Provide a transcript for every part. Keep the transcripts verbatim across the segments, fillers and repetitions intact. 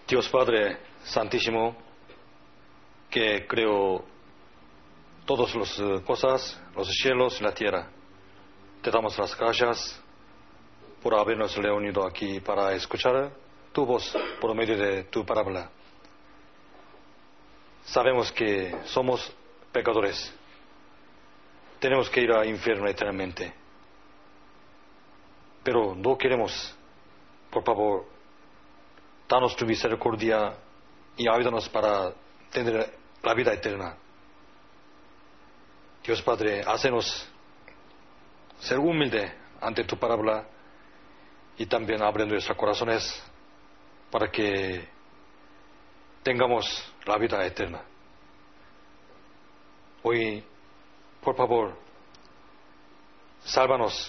Dios Padre Santísimo, que creó todas las uh, cosas, los cielos y la tierra, te damos las gracias por habernos reunido aquí para escuchar tu voz por medio de tu palabra. Sabemos que somos pecadores, tenemos que ir al infierno eternamente, pero no queremos. Por favor, danos tu misericordia y ayúdanos para tener la vida eterna. Dios Padre, hácenos ser humilde ante tu palabra y también abre nuestros corazones para que tengamos la vida eterna. Hoy, por favor, sálvanos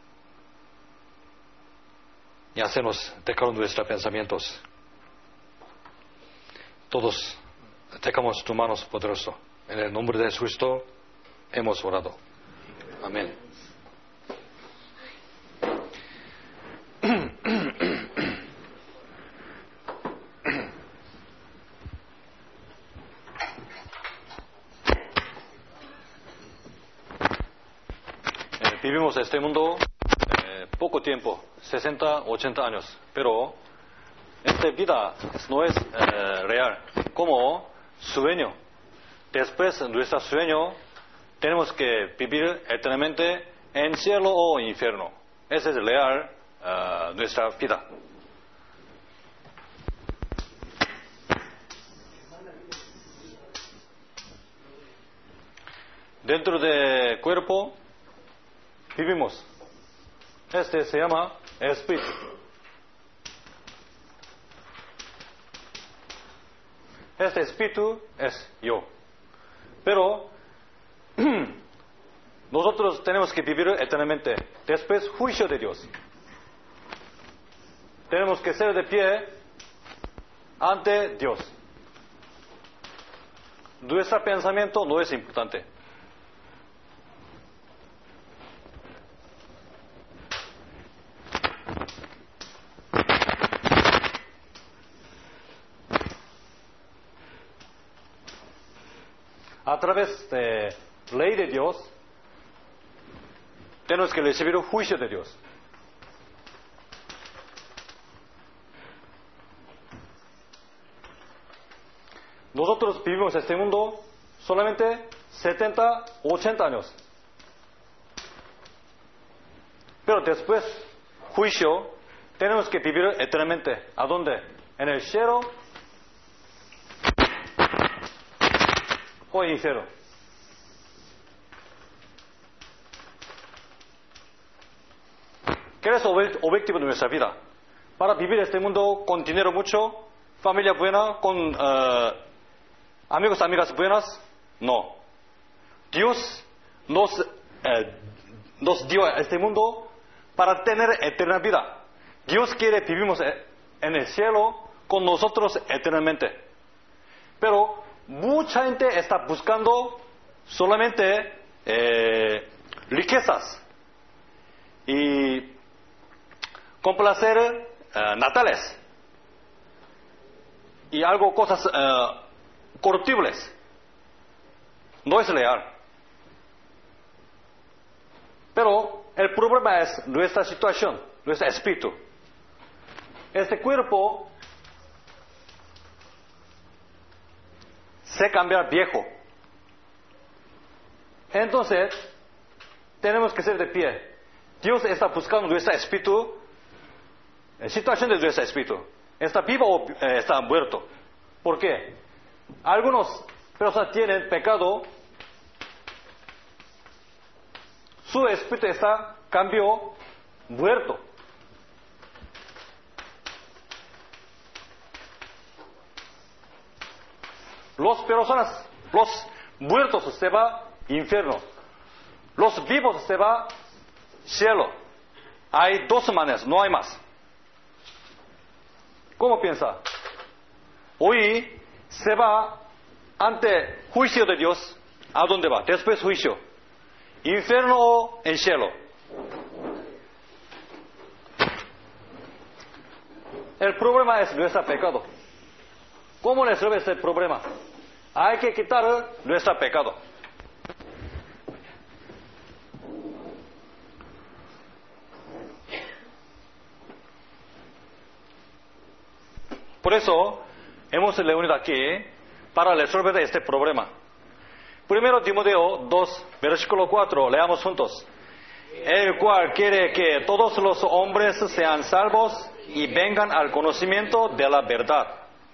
y hacenos dejar nuestros pensamientos. Todos tengamos tus manos poderosas. En el nombre de Jesucristo hemos orado. Amén. Eh, vivimos en este mundo eh, poco tiempo, sesenta, ochenta años, pero esta vida no es eh, real, como sueño. Después de nuestro sueño tenemos que vivir eternamente en cielo o infierno. Esa es real uh, nuestra vida. Dentro del cuerpo vivimos. Este se llama espíritu. Este espíritu es yo. Pero nosotros tenemos que vivir eternamente. Después, juicio de Dios. Tenemos que ser de pie ante Dios. Nuestro pensamiento no es importante. A través de la ley de Dios, tenemos que recibir el juicio de Dios. Nosotros vivimos en este mundo solamente setenta, ochenta años. Pero después, juicio, tenemos que vivir eternamente. ¿A dónde? En el cielo o infierno. ¿Qué es el objetivo de nuestra vida? Para vivir este mundo con dinero mucho, familia buena, con uh, amigos, amigas buenas. No. Dios nos, eh, nos dio a este mundo para tener eterna vida. Dios quiere que vivimos en el cielo con nosotros eternamente. Pero mucha gente está buscando solamente eh, riquezas y complacer uh, natales y algo, cosas uh, corruptibles. No es real. Pero el problema es nuestra situación, nuestro espíritu. Este cuerpo se cambia viejo. Entonces, tenemos que ser de pie. Dios está buscando nuestro espíritu, la situación de nuestro espíritu. ¿Está vivo o eh, está muerto? ¿Por qué? Algunas personas tienen pecado, su espíritu está cambió, muerto. Los personas, los muertos se va infierno, los vivos se va cielo. Hay dos maneras, no hay más. ¿Cómo piensa? Hoy se va ante juicio de Dios. ¿A dónde va? Después juicio. Infierno o en cielo. El problema es nuestro pecado. ¿Cómo resolver este problema? Hay que quitar nuestro pecado. Por eso hemos reunido aquí para resolver este problema. Primero Timoteo dos, versículo cuatro, leamos juntos. El cual quiere que todos los hombres sean salvos y vengan al conocimiento de la verdad.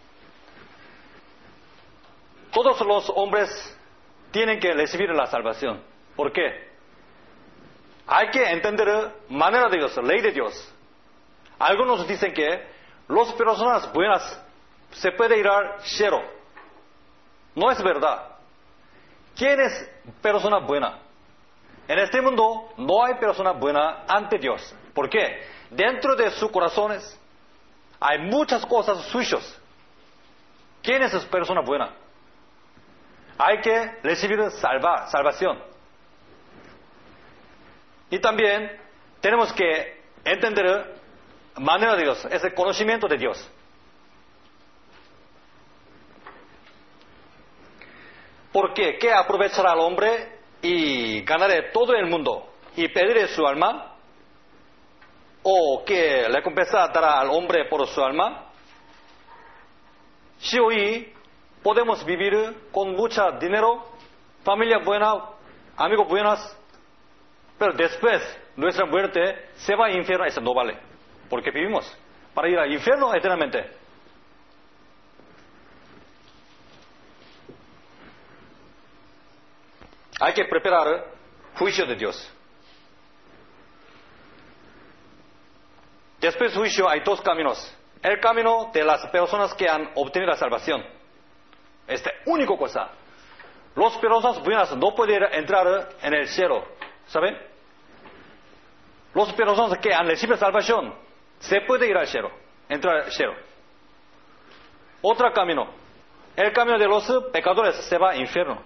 Todos los hombres tienen que recibir la salvación. ¿Por qué? Hay que entender la manera de Dios, la ley de Dios. Algunos dicen que las personas buenas se pueden ir al cielo. No es verdad. ¿Quién es persona buena? En este mundo no hay persona buena ante Dios. ¿Por qué? Dentro de sus corazones hay muchas cosas sucias. ¿Quién es esa persona buena? Hay que recibir salva, salvación. Y también tenemos que entender la manera de Dios, ese conocimiento de Dios. ¿Por qué? ¿Qué aprovechará al hombre y ganaré todo el mundo y pediré su alma? ¿O qué recompensa dará al hombre por su alma? Si hoy podemos vivir con mucho dinero, familia buena, amigos buenos, pero después nuestra muerte se va al infierno, eso no vale. Porque vivimos para ir al infierno eternamente. Hay que preparar juicio de Dios. Después del juicio hay dos caminos. El camino de las personas que han obtenido la salvación. Esta única cosa. Las personas buenas no pueden entrar en el cielo. ¿Saben? Las personas que han recibido salvación se pueden ir al cielo. Entrar al cielo. Otro camino. El camino de los pecadores se va al infierno.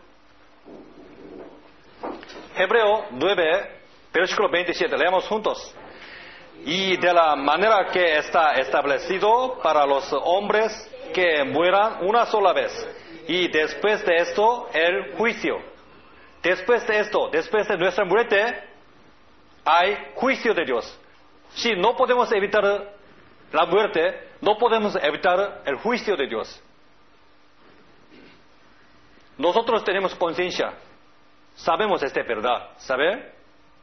Hebreo nueve, versículo veintisiete. Leamos juntos. Y de la manera que está establecido para los hombres que mueran una sola vez. Y después de esto, el juicio. Después de esto, después de nuestra muerte, hay juicio de Dios. Si no podemos evitar la muerte, no podemos evitar el juicio de Dios. Nosotros tenemos conciencia. Sabemos esta verdad, ¿sabe?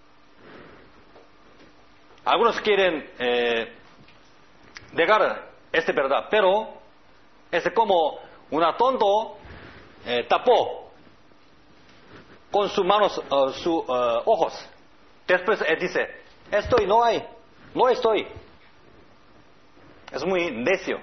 Algunos quieren eh, negar esta verdad, pero es como una tonto eh, tapó con sus manos, uh, sus uh, ojos. Después él dice, estoy, no hay, no estoy. Es muy necio.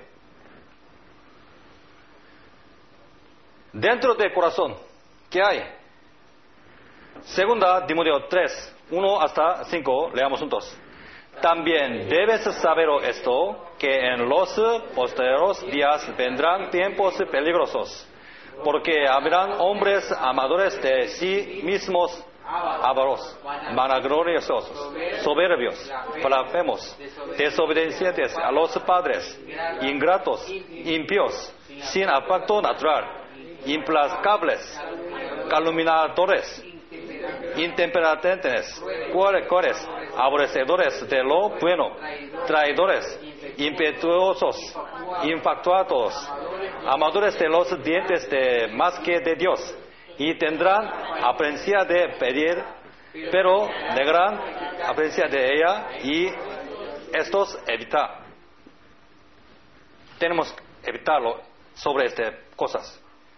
Dentro del corazón, ¿qué hay? Segunda Timoteo tres, uno hasta cinco, leamos juntos. También debes saber esto, que en los posteriores días vendrán tiempos peligrosos, porque habrán hombres amadores de sí mismos, avaros, vanagloriosos, soberbios, blasfemos, desobedientes a los padres, ingratos, impíos, sin afecto natural, implacables, calumniadores, intemperantes, cuores, aborrecedores de lo bueno, traidores, impetuosos, infatuados, amadores de los dientes de más que de Dios, y tendrán apariencia de pedir, pero negarán apariencia de ella, y estos evitar. Tenemos que evitarlo sobre estas cosas.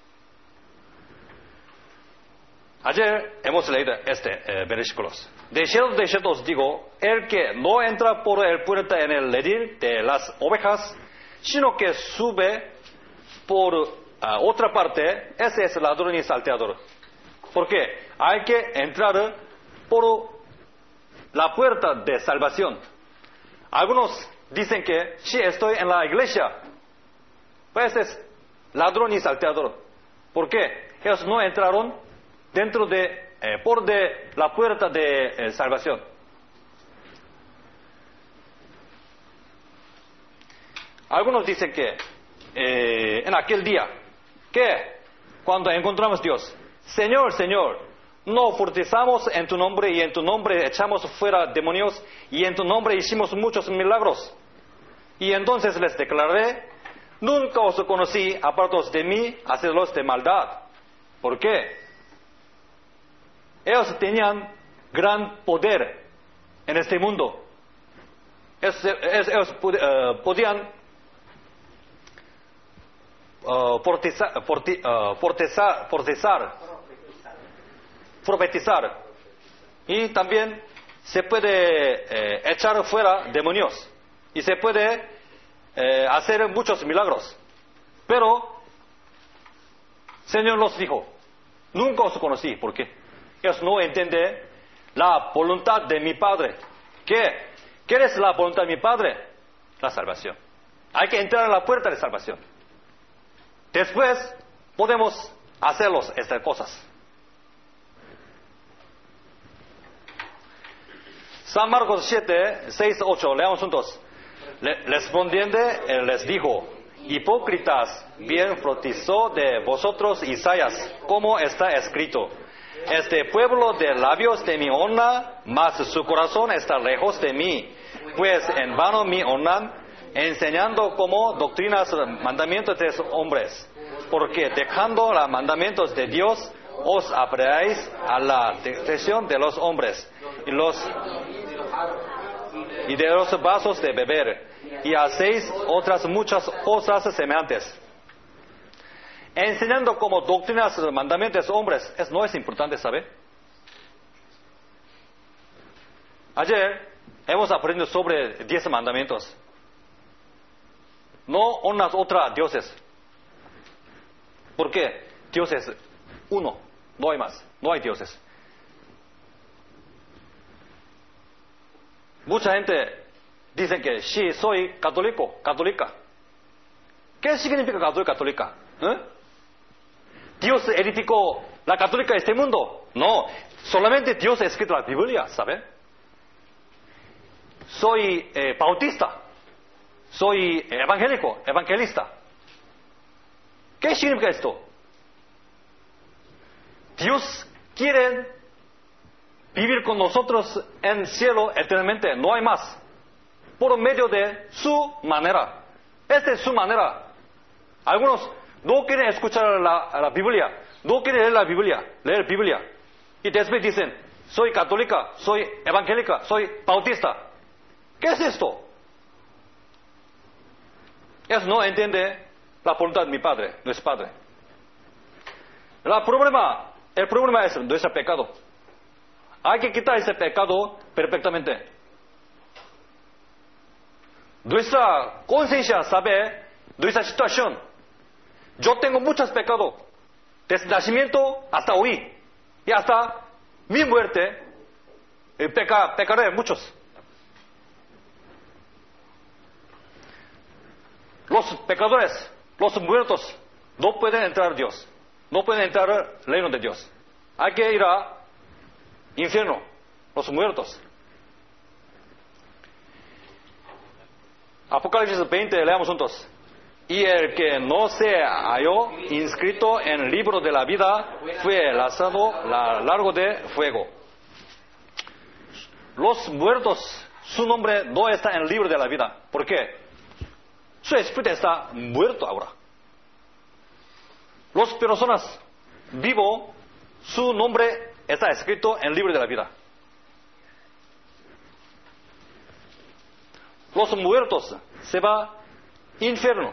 Ayer hemos leído este eh, versículos. De cierto, de cierto os digo, el que no entra por el puerta en el redil de las ovejas, sino que sube por uh, otra parte, ese es ladrón y salteador. ¿Por qué? Hay que entrar por la puerta de salvación. Algunos dicen que si estoy en la iglesia, pues es ladrón y salteador. ¿Por qué? Ellos no entraron dentro de, eh, por de la puerta de eh, salvación. Algunos dicen que eh, en aquel día, que cuando encontramos a Dios, Señor, Señor, no fortificamos en tu nombre y en tu nombre echamos fuera demonios y en tu nombre hicimos muchos milagros. Y entonces les declaré, nunca os conocí, apartados de mí, hacedores de maldad. ¿Por qué? Ellos tenían gran poder en este mundo. Ellos, ellos uh, podían uh, fortizar, forti, uh, fortizar, fortizar, profetizar. Y también se puede eh, echar fuera demonios. Y se puede eh, hacer muchos milagros. Pero el Señor nos dijo, nunca os conocí. ¿Por qué? Ellos no entienden la voluntad de mi Padre. ¿Qué? ¿Qué es la voluntad de mi Padre? La salvación. Hay que entrar a la puerta de salvación. Después podemos hacerlos estas cosas. San Marcos siete, seis, ocho, leamos juntos. Le, respondiendo, él les dijo, hipócritas, bien profetizó de vosotros Isaías, como está escrito. Este pueblo de labios de mi honra, mas su corazón está lejos de mí, pues en vano me honran, enseñando como doctrinas mandamientos de hombres, porque dejando los mandamientos de Dios, os apegáis a la destrucción de los hombres y los y de los vasos de beber, y hacéis otras muchas cosas semejantes. Enseñando como doctrinas mandamientos de hombres, es, no es importante saber. Ayer hemos aprendido sobre diez mandamientos. No unas otras dioses. ¿Por qué? Dios es uno, no hay más, no hay dioses. Mucha gente dice que sí, soy católico, católica. ¿Qué significa católica, católica? ¿Eh? ¿Dios edificó la católica de este mundo? No, solamente Dios ha escrito la Biblia, ¿sabe? Soy eh, bautista, soy evangélico, evangelista. ¿Qué significa esto? Dios quiere vivir con nosotros en el cielo eternamente, no hay más. Por medio de su manera. Esta es su manera. Algunos no quieren escuchar la, la Biblia, no quieren leer la Biblia, leer Biblia. Y después dicen, soy católica, soy evangélica, soy bautista. ¿Qué es esto? Ellos no entienden la voluntad de mi Padre, nuestro Padre. El problema, el problema es nuestro pecado. Hay que quitar ese pecado perfectamente. Nuestra conciencia sabe nuestra situación. Yo tengo muchos pecados. Desde nacimiento hasta hoy. Y hasta mi muerte, peca, pecaré muchos. Los pecadores, los muertos, no pueden entrar a Dios. No pueden entrar al reino de Dios. Hay que ir al infierno, los muertos. Apocalipsis veinte, leamos juntos. Y el que no se halló inscrito en el libro de la vida fue lanzado al lago de fuego. Los muertos, su nombre no está en el libro de la vida. ¿Por qué? Su espíritu está muerto ahora. Las personas vivos, su nombre está escrito en el libro de la vida. Los muertos se van al infierno.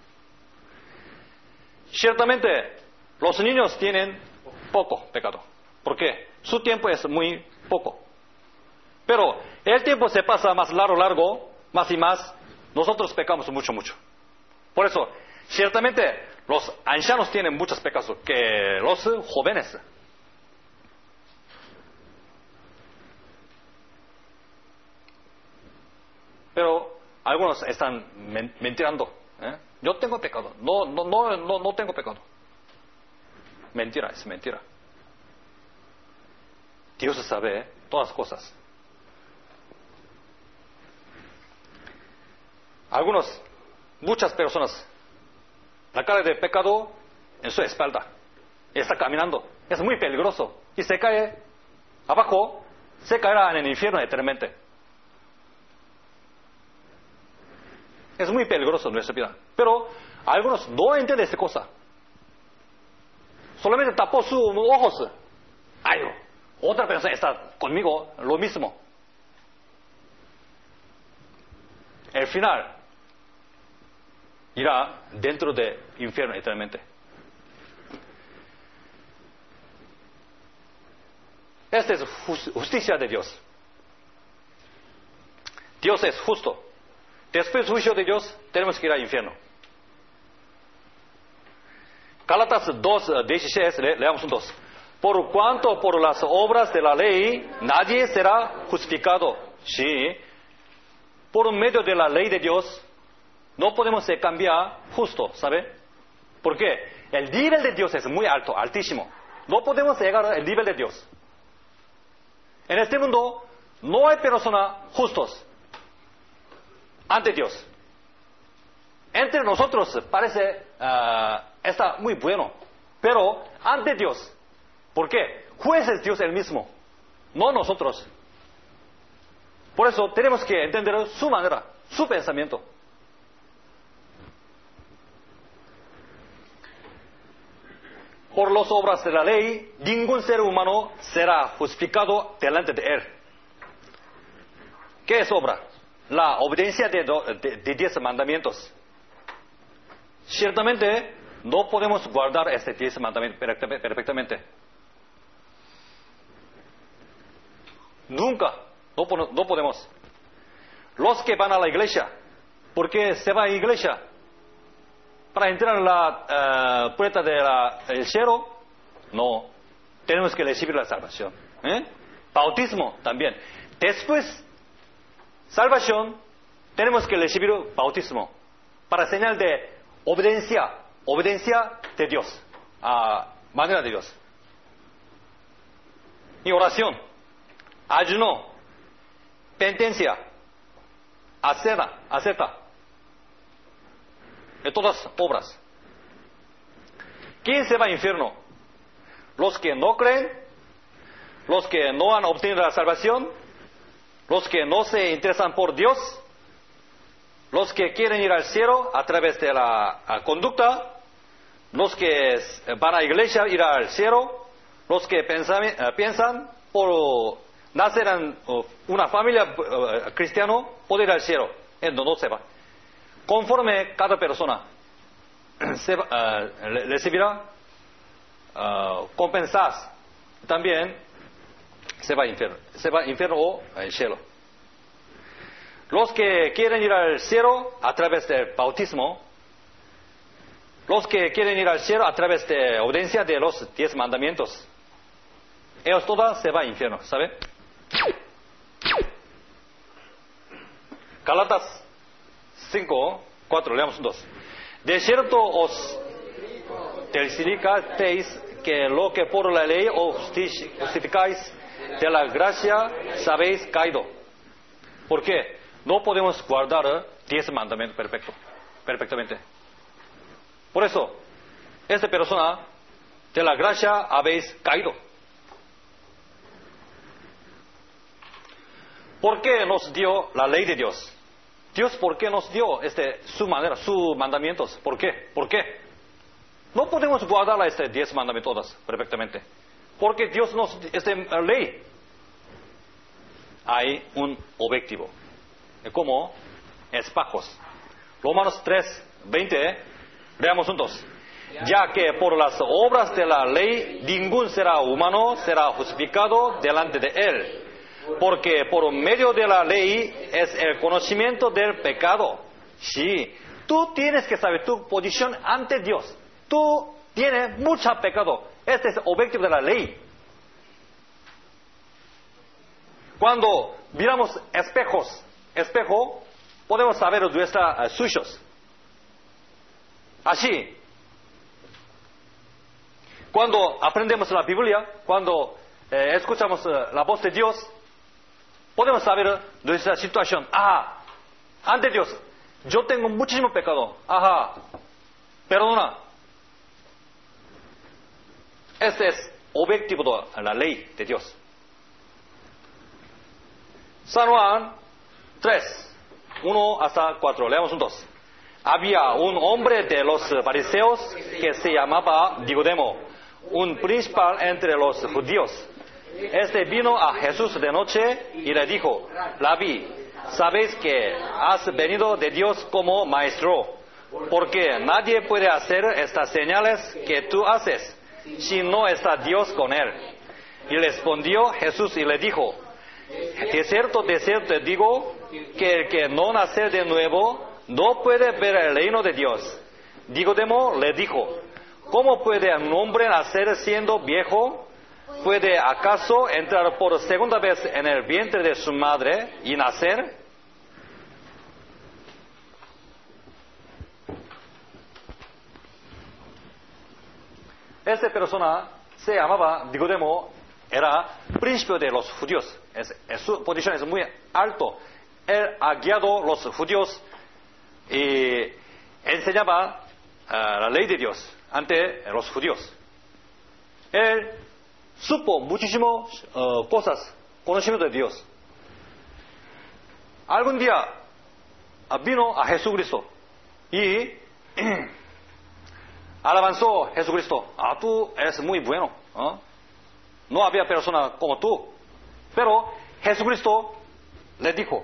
Ciertamente, los niños tienen poco pecado. ¿Por qué? Su tiempo es muy poco. Pero el tiempo se pasa más largo, largo, más y más. Nosotros pecamos mucho, mucho. Por eso, ciertamente, los ancianos tienen muchos pecados que los jóvenes. Pero algunos están men- mentirando. ¿eh? Yo tengo pecado. No, no, no, no, no tengo pecado. Mentira, es mentira. Dios sabe todas las cosas. Algunos, muchas personas la carga de pecado en su espalda. Y está caminando. Es muy peligroso. Y se cae abajo, se caerá en el infierno eternamente. Es muy peligroso nuestra vida. Pero algunos no entienden esta cosa. Solamente tapó sus ojos. Ay, otra persona está conmigo, lo mismo. El final irá dentro del infierno eternamente. Esta es justicia de Dios. Dios es justo. Después del juicio de Dios, tenemos que ir al infierno. Gálatas dos, dieciséis, le, leamos juntos. Por cuanto por las obras de la ley nadie será justificado. Sí. Por medio de la ley de Dios no podemos cambiar justo, ¿sabe? ¿Por qué? El nivel de Dios es muy alto, altísimo. No podemos llegar al nivel de Dios. En este mundo no hay personas justos ante Dios. Entre nosotros parece uh, está muy bueno, pero ante Dios. ¿Por qué? Juez es Dios el mismo, no nosotros. Por eso tenemos que entender su manera, su pensamiento. Por las obras de la ley, ningún ser humano será justificado delante de él. ¿Qué es obra? La obediencia de, do, de, de diez mandamientos. Ciertamente, no podemos guardar este diez mandamientos perfectamente. Nunca. No, no podemos. Los que van a la iglesia, ¿por qué se va a la iglesia? Para entrar en la uh, puerta del cielo, no. Tenemos que recibir la salvación. ¿Eh? Bautismo también. Después, salvación, tenemos que recibir bautismo para señal de obediencia, obediencia de Dios, a manera de Dios. Y oración, ayuno, penitencia, aceta, aceta, de todas obras. ¿Quién se va al infierno? Los que no creen, los que no han obtenido la salvación, los que no se interesan por Dios, los que quieren ir al cielo a través de la conducta, los que van a la iglesia ir al cielo, los que pensan, piensan por nacer en una familia uh, cristiana, poder ir al cielo. Él no, no se va. Conforme cada persona se va, uh, recibirá uh, compensas, también se va al infierno. Se va al infierno o al cielo. Los que quieren ir al cielo a través del bautismo, los que quieren ir al cielo a través de obediencia de los diez mandamientos, ellos todos se van al infierno, ¿sabe? Gálatas cinco, cuatro, leamos dos. De cierto os testificasteis que lo que por la ley os justificáis de la gracia sabéis caído. ¿Por qué? No podemos guardar diez mandamientos perfecto, perfectamente. Por eso, esta persona de la gracia habéis caído. ¿Por qué nos dio la ley de Dios? Dios, ¿por qué nos dio este, su manera, sus mandamientos? ¿Por qué? ¿Por qué? No podemos guardar este diez mandamientos todas perfectamente. Porque Dios nos dio esta ley. Hay un objetivo. Como espejos. Romanos tres, veinte. Leamos juntos. Ya que por las obras de la ley ningún ser humano será justificado delante de él. Porque por medio de la ley es el conocimiento del pecado. Sí, tú tienes que saber tu posición ante Dios. Tú tienes mucho pecado. Este es el objetivo de la ley. Cuando miramos espejos, espejo, podemos saber nuestros uh, sucios. Así, cuando aprendemos la Biblia, cuando eh, escuchamos uh, la voz de Dios, podemos saber nuestra situación. Ah, ante Dios, yo tengo muchísimo pecado. Ajá. perdona. Este es objetivo de la ley de Dios. San Juan tres, uno hasta cuatro, leamos juntos. Había un hombre de los fariseos que se llamaba Nicodemo, un principal entre los judíos. Este vino a Jesús de noche y le dijo: Rabí, sabéis que has venido de Dios como maestro, porque nadie puede hacer estas señales que tú haces si no está Dios con él. Y respondió Jesús y le dijo: de cierto, de cierto te digo, que el que no nace de nuevo no puede ver el reino de Dios. Nicodemo le dijo: ¿cómo puede un hombre nacer siendo viejo? ¿Puede acaso entrar por segunda vez en el vientre de su madre y nacer? Esta persona se llamaba Nicodemo, era príncipe de los judíos. Es, es, su posición es muy alto. Él ha guiado a los judíos y enseñaba uh, la ley de Dios ante los judíos. Él supo muchísimas uh, cosas, conocimiento de Dios. Algún día uh, vino a Jesucristo y alabanzó a Jesucristo. Ah, tú eres muy bueno. ¿eh? No había persona como tú. Pero Jesucristo le dijo: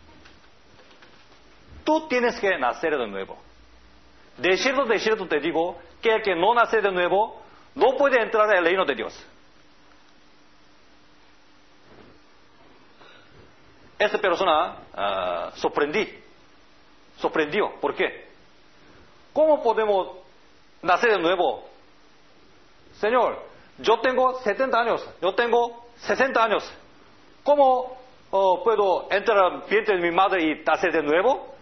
tú tienes que nacer de nuevo. De cierto, de cierto te digo, que el que no nace de nuevo no puede entrar en el reino de Dios. Esta persona uh, sorprendí, sorprendió. ¿Por qué? ¿Cómo podemos nacer de nuevo? Señor, yo tengo setenta años, yo tengo sesenta años. ¿Cómo uh, puedo entrar al vientre de mi madre y nacer de nuevo?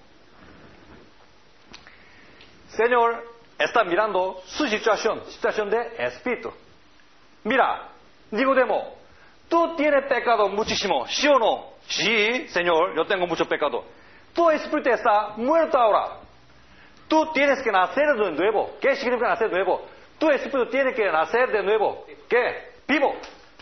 Señor está mirando su situación, situación de espíritu. Mira, Nicodemo, tú tienes pecado muchísimo, ¿sí o no? Sí, Señor, yo tengo mucho pecado. Tu espíritu está muerto ahora. Tú tienes que nacer de nuevo. ¿Qué significa nacer de nuevo? Tu espíritu tiene que nacer de nuevo. ¿Qué? Vivo.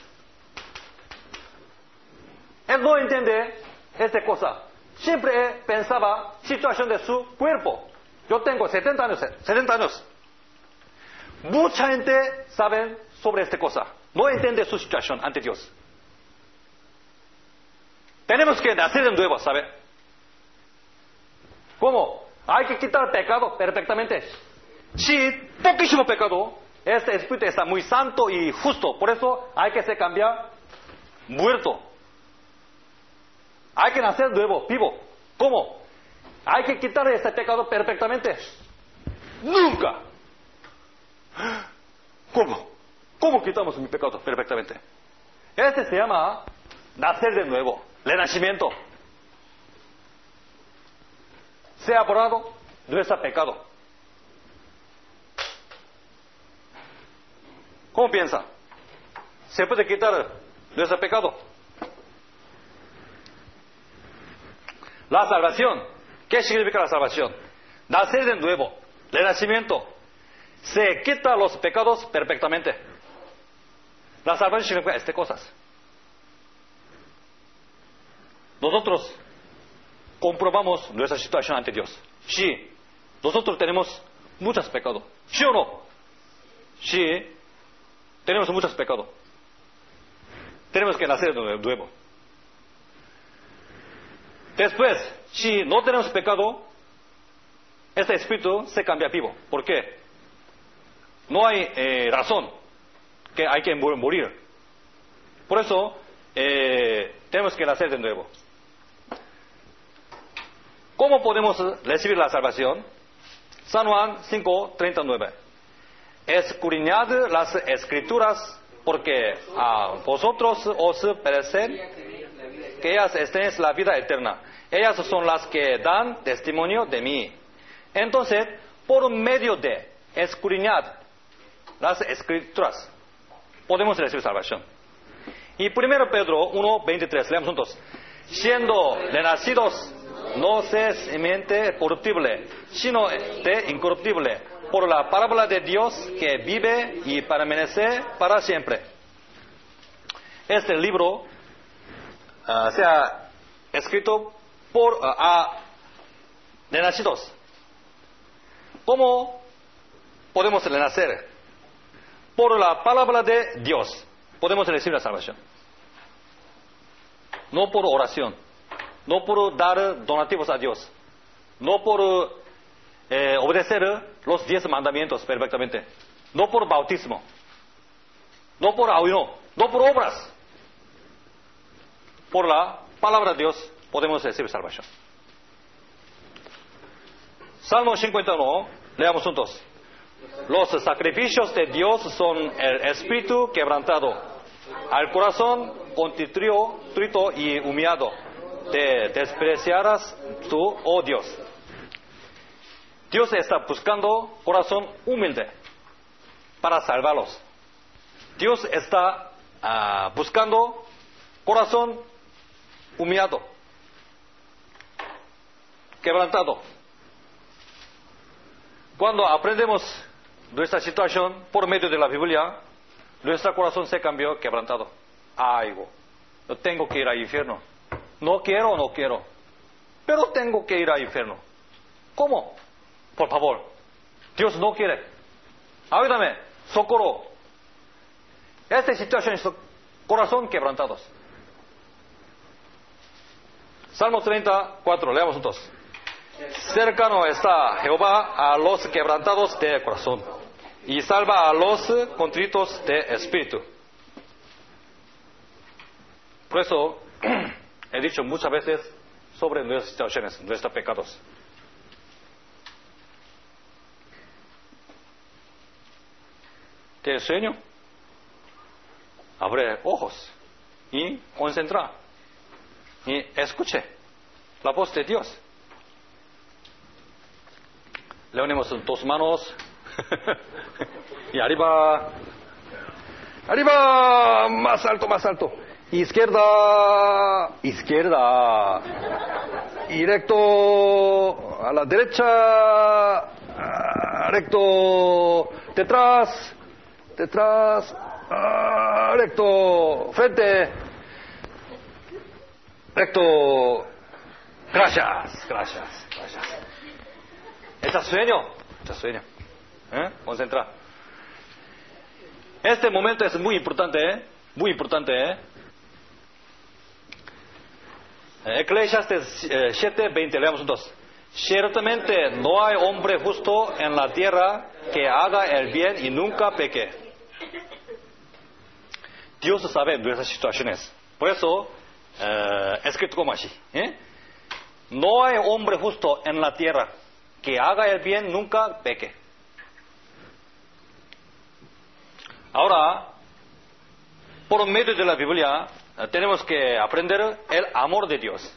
Él no entiende esta cosa. Siempre pensaba situación de su cuerpo. Yo tengo setenta años. setenta años. Mucha gente sabe sobre esta cosa. No entiende su situación ante Dios. Tenemos que nacer de nuevo, ¿sabe? ¿Cómo? Hay que quitar el pecado perfectamente. Si poquísimo pecado, este espíritu está muy santo y justo. Por eso hay que se cambiar muerto. Hay que nacer de nuevo, vivo. ¿Cómo? Hay que quitar este pecado perfectamente. Nunca. ¿Cómo? ¿Cómo quitamos mi pecado perfectamente? Este se llama nacer de nuevo, renacimiento. Se ha borrado nuestro pecado. ¿Cómo piensa? ¿Se puede quitar nuestro pecado? La salvación. ¿Qué significa la salvación? Nacer de nuevo, renacimiento. Se quita los pecados perfectamente. La salvación significa estas cosas. Nosotros comprobamos nuestra situación ante Dios. Sí, nosotros tenemos muchos pecados. ¿Sí o no? Sí, tenemos muchos pecados. Tenemos que nacer de nuevo. Después, si no tenemos pecado, este espíritu se cambia vivo. ¿Por qué? No hay eh, razón que hay que morir. Por eso, eh, tenemos que nacer de nuevo. ¿Cómo podemos recibir la salvación? San Juan cinco, treinta y nueve. Escudriñad las escrituras, porque a vosotros os parece que ellas tenéis la vida eterna. Ellas son las que dan testimonio de mí. Entonces, por medio de escudriñar las escrituras, podemos recibir salvación. Y primero Pedro uno, veintitrés, leamos juntos. Siendo renacidos no se simiente corruptible, sino de incorruptible, por la palabra de Dios que vive y permanece para siempre. Este libro uh, se ha escrito por uh, a renacidos. ¿Cómo podemos renacer? Por la palabra de Dios podemos recibir la salvación. No por oración, no por dar donativos a Dios, no por eh, obedecer los diez mandamientos perfectamente, no por bautismo, no por ayuno, no por obras. Por la palabra de Dios podemos recibir salvación. Salmo cincuenta y uno, leamos juntos. Los sacrificios de Dios son el espíritu quebrantado, al corazón contrito y humillado. Te despreciarás tú, oh Dios. Dios está buscando corazón humilde para salvarlos. Dios está uh, buscando corazón humillado, quebrantado. Cuando aprendemos nuestra situación por medio de la Biblia, nuestro corazón se cambió quebrantado. Ay, yo tengo que ir al infierno. No quiero, no quiero. Pero tengo que ir al infierno. ¿Cómo? Por favor. Dios no quiere. Ayúdame. Socorro. Esta situación es corazón quebrantados. Salmo treinta y cuatro, leamos juntos. Cercano está Jehová a los quebrantados de corazón y salva a los contritos de espíritu. Por eso he dicho muchas veces sobre nuestras situaciones, nuestros pecados. ¿Tienes sueño? Abre ojos y concentra y escuche la voz de Dios. Levanemos dos manos y arriba, arriba, más alto, más alto. Izquierda, izquierda, y recto a la derecha, recto, detrás, detrás, recto, frente, recto. Gracias, gracias, gracias. ¿Estás sueño? ¿Estás sueño? ¿Eh? Concentra. Este momento es muy importante, ¿eh? Muy importante, ¿eh? Eclesiastes eh, siete veinte, leamos juntos. Ciertamente no hay hombre justo en la tierra que haga el bien y nunca peque. Dios sabe nuestras situaciones. Por eso, eh, escrito como así, ¿eh? No hay hombre justo en la tierra que haga el bien, nunca peque. Ahora, por medio de la Biblia, tenemos que aprender el amor de Dios.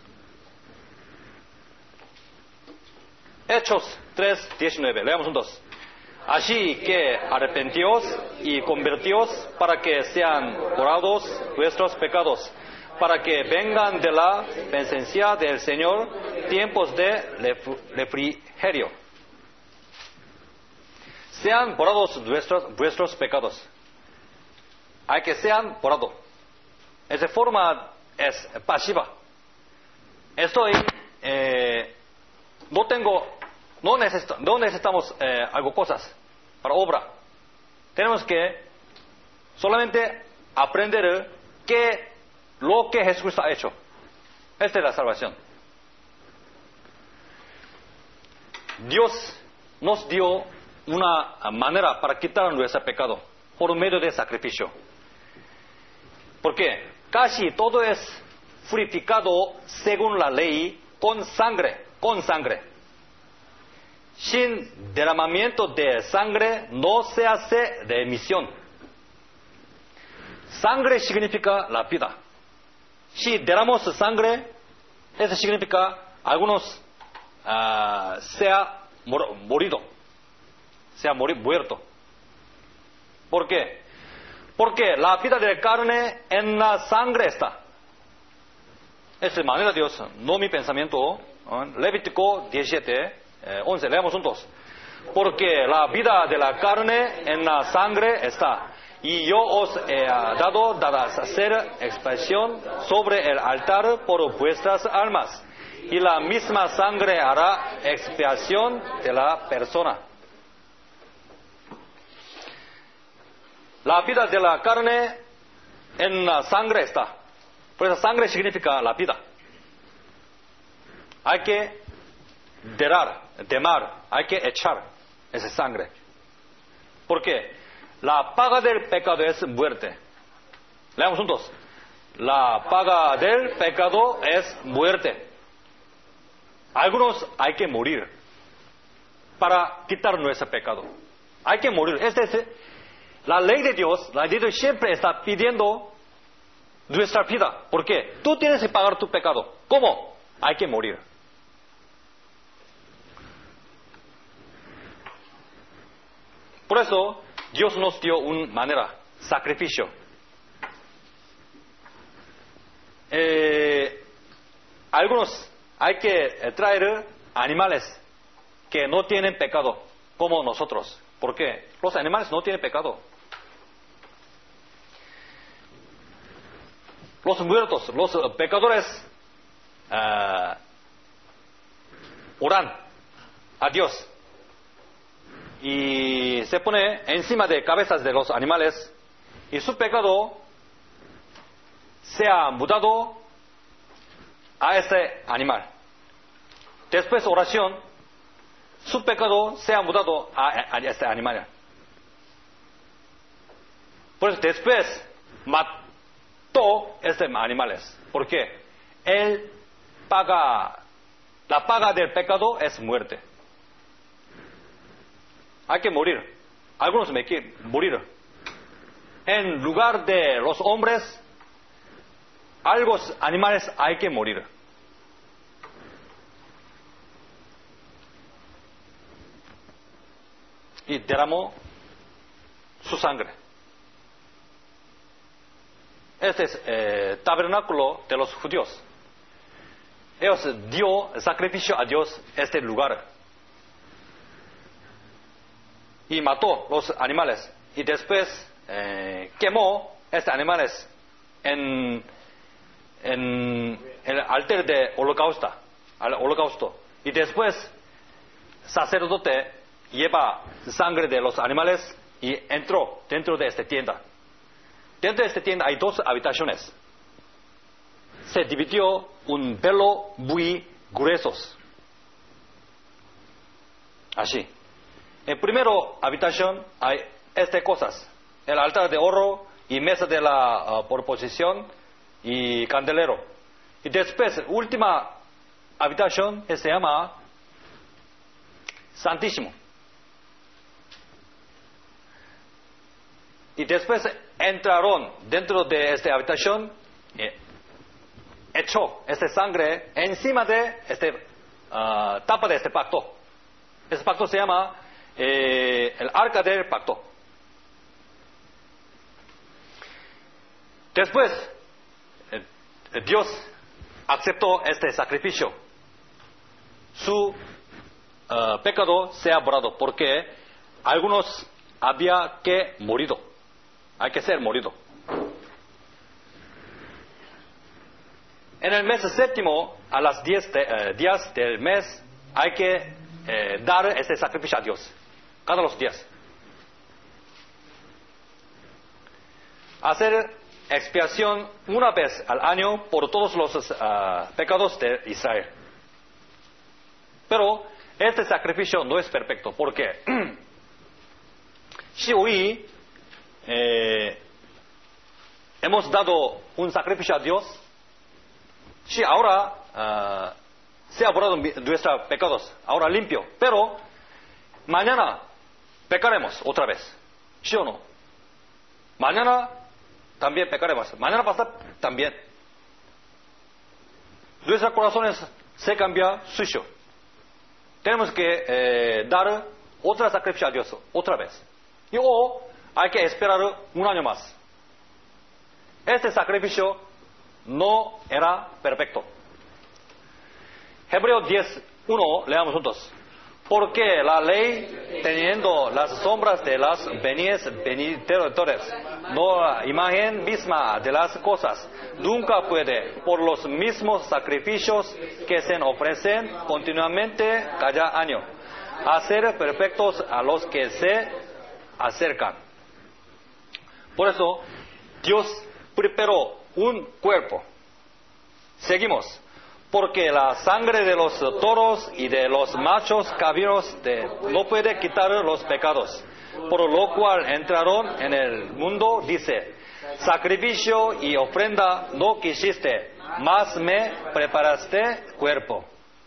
Hechos tres diecinueve, leamos juntos. Así que arrepentíos y convertíos para que sean borrados vuestros pecados, para que vengan de la presencia del Señor tiempos de refrigerio. Sean borrados vuestros, vuestros pecados. Hay que sean borrados. Esa forma es pasiva. Estoy, eh, no tengo, no, necesito, no necesitamos eh, algo cosas para obra. Tenemos que solamente aprender que lo que Jesús ha hecho. Esta es la salvación. Dios nos dio una manera para quitar nuestro pecado por medio de sacrificio. ¿Por qué? Casi todo es purificado según la ley con sangre, con sangre. Sin derramamiento de sangre no se hace remisión. Sangre significa la vida. Si derramamos sangre, eso significa algunos uh, se ha mor- morido, se ha mori- muerto. ¿Por qué? Porque la vida de la carne en la sangre está. Esa es la manera de Dios, no mi pensamiento. ¿no? Levítico diecisiete, eh, once, leamos juntos. Porque la vida de la carne en la sangre está, y yo os he dado dada hacer expiación sobre el altar por vuestras almas, y la misma sangre hará expiación de la persona. La vida de la carne en la sangre está. Por eso sangre significa la vida. Hay que derar, demar, hay que echar esa sangre. ¿Por qué? La paga del pecado es muerte. Leamos juntos. La paga del pecado es muerte. Algunos hay que morir para quitar nuestro pecado. Hay que morir. Este es la ley de Dios. La ley de Dios siempre está pidiendo nuestra vida. ¿Por qué? Tú tienes que pagar tu pecado. ¿Cómo? Hay que morir. Por eso Dios nos dio una manera, sacrificio. Eh, algunos hay que traer animales que no tienen pecado, como nosotros. ¿Por qué? Los animales no tienen pecado. Los muertos, los pecadores, uh, oran a Dios. Y se pone encima de cabezas de los animales, y su pecado se ha mudado a ese animal. Después oración, su pecado se ha mudado a, a ese animal. Por eso después mató a estos animales. ¿Por qué? Él paga, la paga del pecado es muerte. Hay que morir. Algunos me quieren morir. En lugar de los hombres, algunos animales hay que morir. Y derramó su sangre. Este es el eh, tabernáculo de los judíos. Ellos dio sacrificio a Dios en este lugar. Y mató los animales. Y después eh, quemó estos animales en, en el altar de holocausto, al holocausto. Y después sacerdote lleva sangre de los animales y entró dentro de esta tienda. Dentro de esta tienda hay dos habitaciones. Se dividió un velo muy grueso. Así. En primera habitación hay estas cosas. El altar de oro y mesa de la uh, proposición y candelero. Y después, última habitación que se llama Santísimo. Y después entraron dentro de esta habitación, eh, echó esta sangre encima de este uh, tapa de este pacto. Este pacto se llama eh, el arca del pacto. Después, eh, Dios aceptó este sacrificio. Su uh, pecado se ha borrado porque algunos había que morido. Hay que ser morido. En el mes séptimo, a las diez de, eh, días del mes, hay que eh, dar este sacrificio a Dios. Cada los días. Hacer expiación una vez al año por todos los uh, pecados de Israel. Pero este sacrificio no es perfecto. ¿Por qué? Si hoy eh, hemos dado un sacrificio a Dios, si ahora uh, se ha borrado nuestros pecados, ahora limpio, pero mañana pecaremos otra vez, ¿sí o no? Mañana también pecaremos, mañana pasado también. Nuestros corazones se cambian sucio. Tenemos que eh, dar otra sacrificio a Dios, otra vez. Y o hay que esperar un año más. Este sacrificio no era perfecto. Hebreos diez uno, leamos juntos. Porque la ley, teniendo las sombras de las venies venidores, no la imagen misma de las cosas, nunca puede, por los mismos sacrificios que se ofrecen continuamente cada año, hacer perfectos a los que se acercan. Por eso, Dios preparó un cuerpo. Seguimos. Porque la sangre de los toros y de los machos cabríos de, no puede quitar los pecados. Por lo cual entraron en el mundo, dice, sacrificio y ofrenda no quisiste, mas me preparaste cuerpo.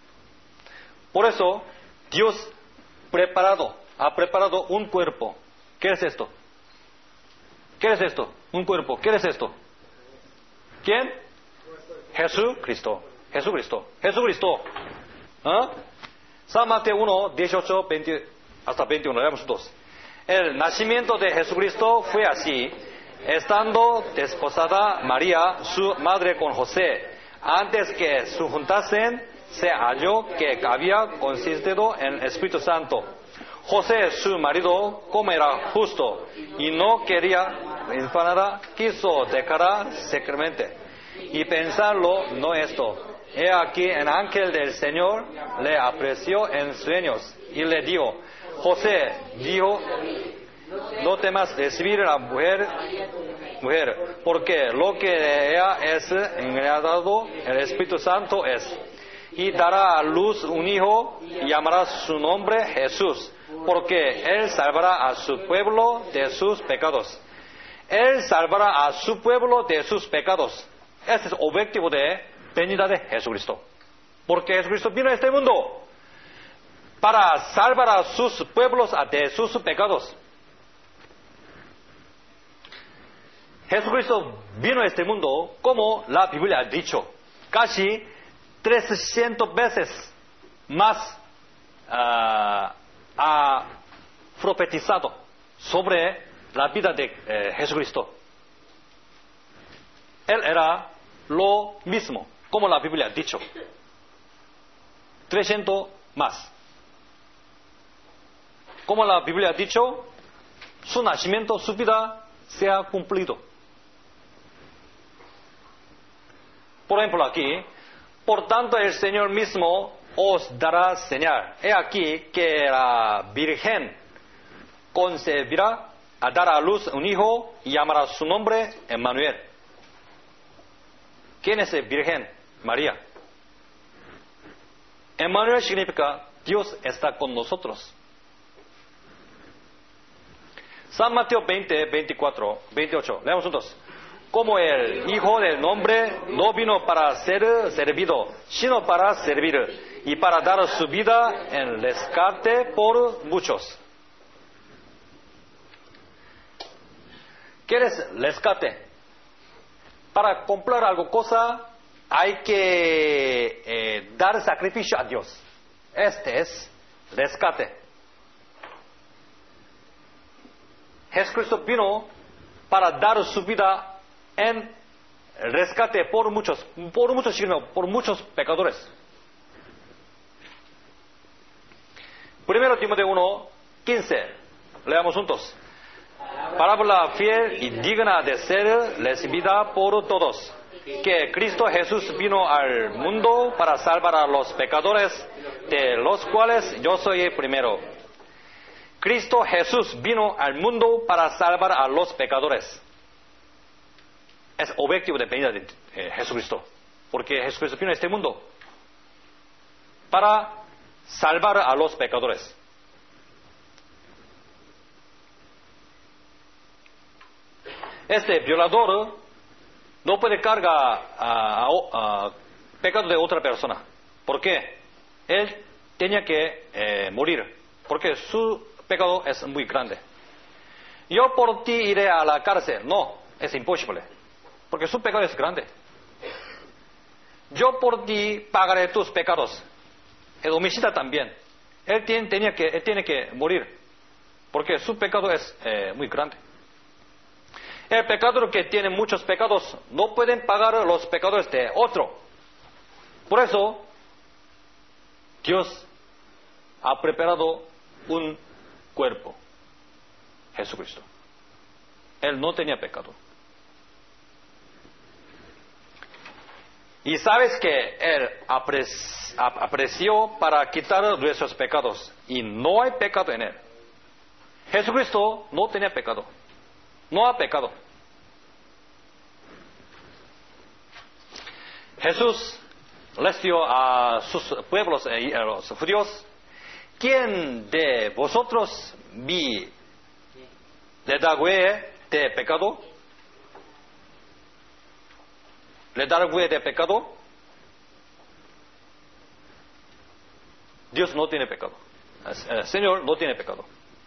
Por eso, Dios preparado, ha preparado un cuerpo. ¿Qué es esto? ¿Qué es esto? Un cuerpo. ¿Qué es esto? ¿Quién? Jesucristo. Jesucristo. Jesucristo. ¿Ah? San Mateo uno, dieciocho, veinte, hasta veintiuno. Leamos dos. El nacimiento de Jesucristo fue así. Estando desposada María, su madre, con José, antes que se juntasen, se halló que había consistido en el Espíritu Santo. José, su marido, como era justo y no quería infanada, quiso dejarla secretamente. Y pensarlo no esto. He aquí el ángel del Señor le apareció en sueños y le dijo, José, dijo, no temas recibir a la mujer, mujer, porque lo que ella es engendrado, el Espíritu Santo es. Y dará a luz un hijo y llamará su nombre Jesús, porque él salvará a su pueblo de sus pecados. Él salvará a su pueblo de sus pecados. Este es el objetivo de venida de Jesucristo. Porque Jesucristo vino a este mundo para salvar a sus pueblos de sus pecados. Jesucristo vino a este mundo como la Biblia ha dicho, casi trescientas veces más uh, ha profetizado sobre la vida de eh, Jesucristo. Él era lo mismo, como la Biblia ha dicho. trescientos más. Como la Biblia ha dicho, su nacimiento, su vida se ha cumplido. Por ejemplo aquí, por tanto el Señor mismo os dará señal. He aquí que la Virgen concebirá a dar a luz un hijo y llamará su nombre Emmanuel. ¿Quién es la Virgen? María. Emmanuel significa Dios está con nosotros. San Mateo veinte, veinticuatro, veintiocho. Leamos juntos. Como el Hijo del Hombre no vino para ser servido, sino para servir y para dar su vida en rescate por muchos. ¿Qué es rescate? Para comprar algo cosa hay que eh, dar sacrificio a Dios. Este es rescate. Jesucristo vino para dar su vida en rescate por muchos, por muchos signos, por muchos pecadores. Primero Timoteo uno, quince. Leamos juntos. Parábola fiel y digna de ser recibida por todos, que Cristo Jesús vino al mundo para salvar a los pecadores, de los cuales yo soy el primero. Cristo Jesús vino al mundo para salvar a los pecadores. Es objetivo de venida de eh, Jesucristo, porque Jesucristo vino a este mundo para salvar a los pecadores. Este violador no puede cargar a, a, a pecado de otra persona. ¿Por qué? Él tenía que eh, morir, porque su pecado es muy grande. Yo por ti iré a la cárcel. No, es imposible, porque su pecado es grande. Yo por ti pagaré tus pecados. El homicida también. Él tiene, tenía que, él tiene que morir, porque su pecado es eh, muy grande. El pecador que tiene muchos pecados no pueden pagar los pecados de otro. Por eso, Dios ha preparado un cuerpo, Jesucristo. Él no tenía pecado. Y sabes que Él apreció para quitar nuestros pecados. Y no hay pecado en Él. Jesucristo no tenía pecado. No ha pecado. Jesús les dio a sus pueblos, a los judíos, ¿quién de vosotros vi le da güey de pecado? ¿Le da güey de pecado? Dios no tiene pecado. El Señor no tiene pecado.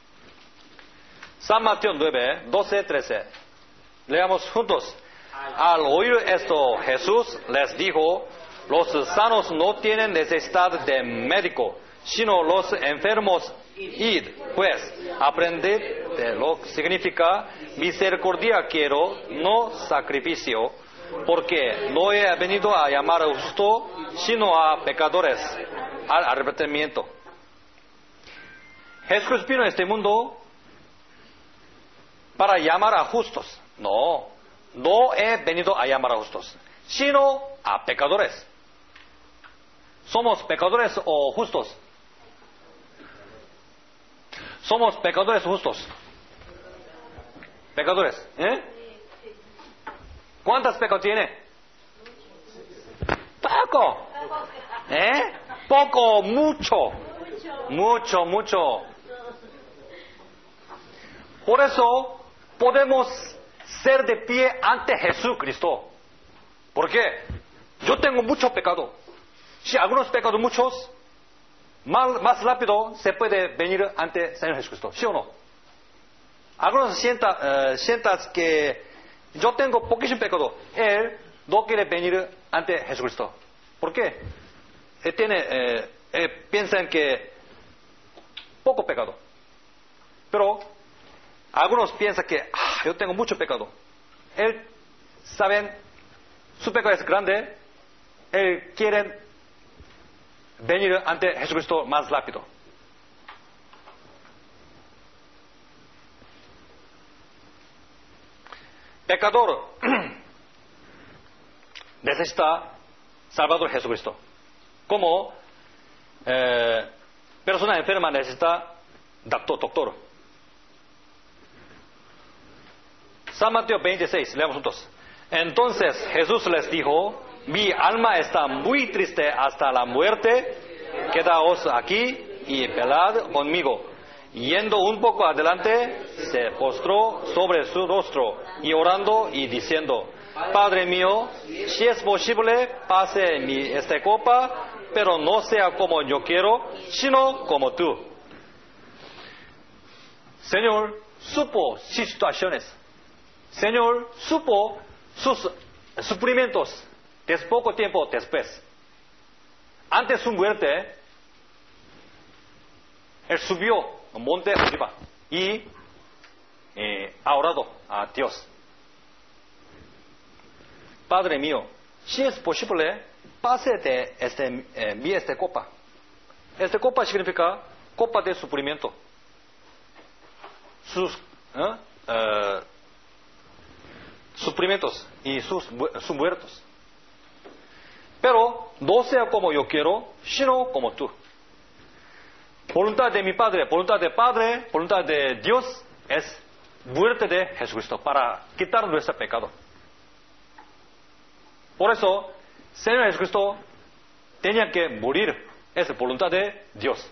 San Mateo nueve, doce, trece. Leamos juntos. Al oír esto, Jesús les dijo, los sanos no tienen necesidad de médico, sino los enfermos. Id, pues, aprended de lo que significa misericordia quiero, no sacrificio, porque no he venido a llamar a justo, sino a pecadores, al arrepentimiento. Jesús vino a este mundo para llamar a justos. No, no he venido a llamar a justos, sino a pecadores. ¿Somos pecadores o justos? Somos pecadores o justos. Pecadores, ¿eh? ¿Cuántos pecados tiene? Poco. ¿Eh? Poco, mucho. Mucho, mucho. Por eso podemos ser de pie ante Jesucristo. ¿Por qué? Yo tengo mucho pecado. Si algunos pecados muchos, más, más rápido se puede venir ante el Señor Jesucristo. ¿Sí o no? Algunos sientan uh, sientan que yo tengo poquísimo pecado. Él no quiere venir ante Jesucristo. ¿Por qué? Él tiene, eh, él piensa en que poco pecado. Pero algunos piensan que ah, yo tengo mucho pecado. Él, saben, su pecado es grande. Él quiere venir ante Jesucristo más rápido. Pecador necesita Salvador Jesucristo. Como eh, persona enferma necesita doctor, doctor. San Mateo veintiséis, leamos juntos. Entonces Jesús les dijo, mi alma está muy triste hasta la muerte, quedaos aquí y velad conmigo. Yendo un poco adelante, se postró sobre su rostro y orando y diciendo, Padre mío, si es posible, pase mi esta copa, pero no sea como yo quiero, sino como tú. Señor supo sus situaciones. Señor supo sus sufrimientos de poco tiempo después. Antes de su muerte, Él subió al monte arriba y eh, ha orado a Dios. Padre mío, si es posible, pase de este, eh, mi esta copa. Esta copa significa copa de sufrimiento. Sus ¿eh? eh, sufrimientos y sus, sus muertos. Pero no sea como yo quiero, sino como tú. Voluntad de mi Padre, voluntad de Padre, voluntad de Dios es muerte de Jesucristo para quitar nuestro pecado. Por eso, Señor Jesucristo tenía que morir. Es voluntad de Dios.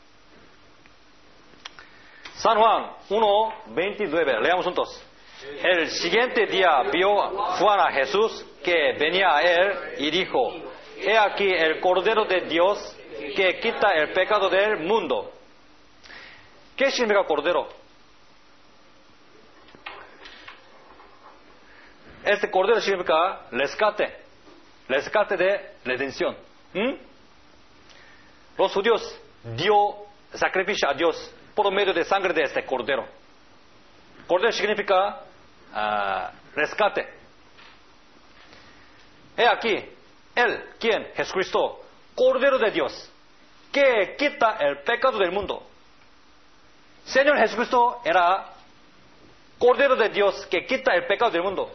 San Juan uno, veintinueve, leamos juntos. El siguiente día vio Juan a Jesús que venía a él y dijo, he aquí el Cordero de Dios que quita el pecado del mundo. ¿Qué significa Cordero? Este Cordero significa rescate, rescate de redención. ¿Mm? Los judíos dio sacrificio a Dios por medio de sangre de este Cordero. Cordero significa uh, rescate. He aquí, Él, ¿quién? Jesucristo, Cordero de Dios, que quita el pecado del mundo. Señor Jesucristo era Cordero de Dios que quita el pecado del mundo.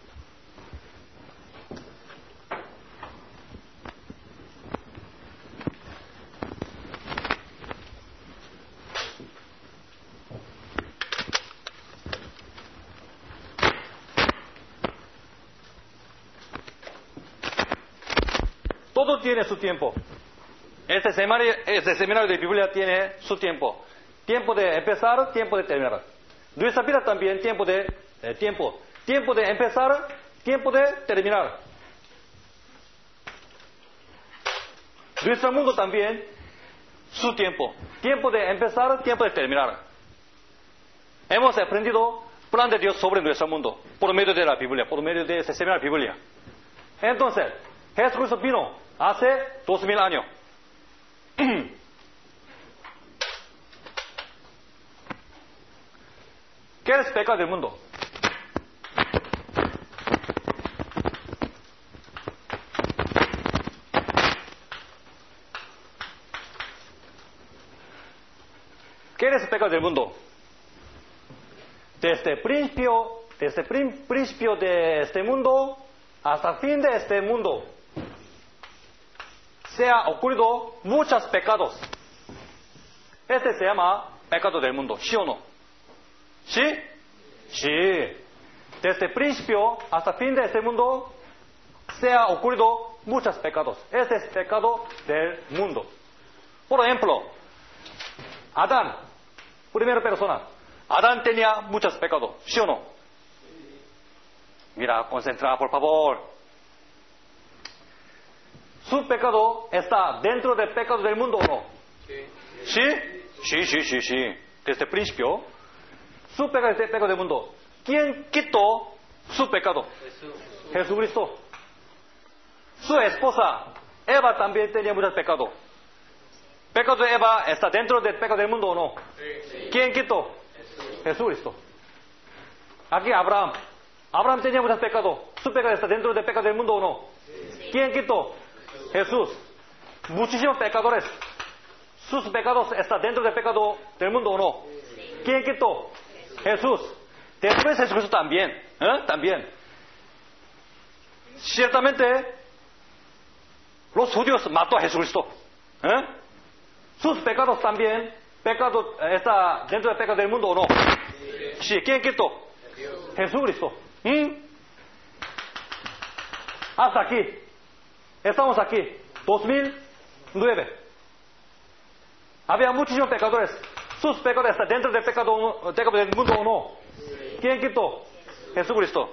Todo tiene su tiempo. Este seminario, este seminario de Biblia tiene su tiempo. Tiempo de empezar, tiempo de terminar. Nuestra vida también, tiempo de eh, tiempo. Tiempo de empezar, tiempo de terminar. Nuestro mundo también, su tiempo. Tiempo de empezar, tiempo de terminar. Hemos aprendido el plan de Dios sobre nuestro mundo por medio de la Biblia, por medio de este seminario de Biblia. Entonces, Jesucristo vino hace dos mil años. ¿Qué es el pecado del mundo? ¿Qué es el pecado del mundo? Desde el principio, desde el prin- principio de este mundo hasta el fin de este mundo, se ha ocurrido muchos pecados. Este se llama pecado del mundo, ¿sí o no? ¿Sí? Sí. Desde el principio hasta el fin de este mundo se ha ocurrido muchos pecados. Este es el pecado del mundo. Por ejemplo, Adán, primera persona. Adán tenía muchos pecados, ¿sí o no? Mira, concentra, por favor. ¿Su pecado está dentro del pecado del mundo o no? ¿Sí? Sí, sí, sí, sí. Desde el principio, su pecado es el pecado del mundo. ¿Quién quitó su pecado? Jesucristo. Su esposa, Eva, también tenía muchos pecados. ¿Pecado de Eva está dentro del pecado del mundo o no? ¿Quién quitó? Jesucristo. Aquí Abraham. Abraham tenía muchos pecados. ¿Su pecado está dentro del pecado del mundo o no? ¿Quién quitó? Jesús. Muchísimos pecadores. ¿Sus pecados están dentro del pecado del mundo o no? ¿Quién quitó? Jesús. Después Jesucristo también. ¿Eh? También. Ciertamente, los judíos mató a Jesucristo. ¿Eh? Sus pecados también, pecado, está dentro del pecado del mundo o no? Sí. ¿Quién quitó? Jesucristo. ¿Mm? Hasta aquí. Estamos aquí. dos mil nueve. Había muchísimos pecadores. ¿Sus pecados están dentro del pecado, pecado del mundo o no? ¿Quién quitó? Jesucristo.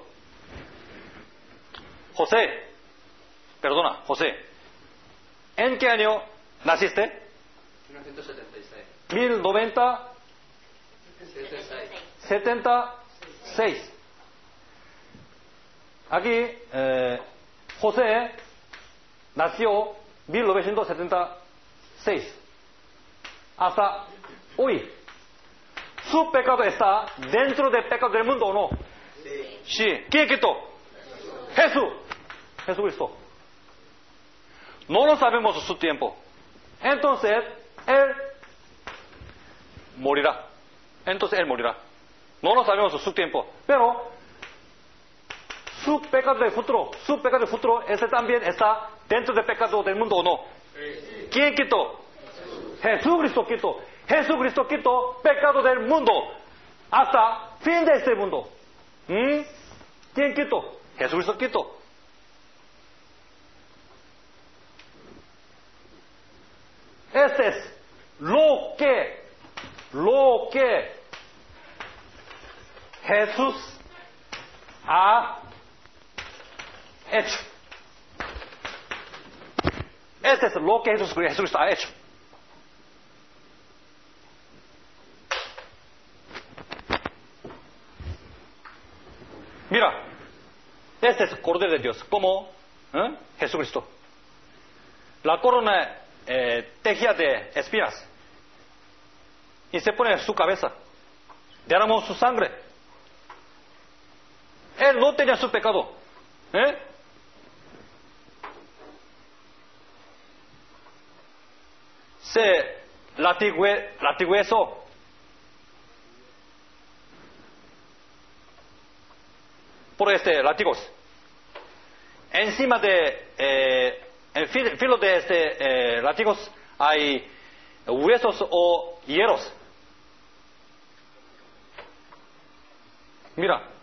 José. Perdona, José. ¿En qué año naciste? mil novecientos setenta y seis. mil novecientos setenta y seis. Aquí, eh, José nació mil novecientos setenta y seis. Hasta hoy. ¿Su pecado está dentro del pecado del mundo o no? Sí. Sí. ¿Quién quitó? Jesús. Jesucristo. No lo sabemos su tiempo. Entonces, Él morirá. Entonces Él morirá. No lo sabemos su tiempo. Pero, su pecado del futuro, su pecado del futuro, ese también está dentro del pecado del mundo o no. Sí. ¿Quién quitó? Jesucristo quitó. Jesucristo quitó pecado del mundo hasta fin de este mundo. ¿Mm? ¿Quién quitó? Jesucristo quitó. Este es lo que, lo que Jesús ha hecho. Este es lo que Jesús, Jesucristo ha hecho. Mira, este es el Cordero de Dios, como ¿eh? Jesucristo. La corona eh, tejida de espinas y se pone en su cabeza, derramó su sangre. Él no tenía su pecado. ¿Eh? se latigue, latigo eso. Por este látigos. Encima de, eh, en filo, filo de este eh, látigos hay huesos o hierros. Mira.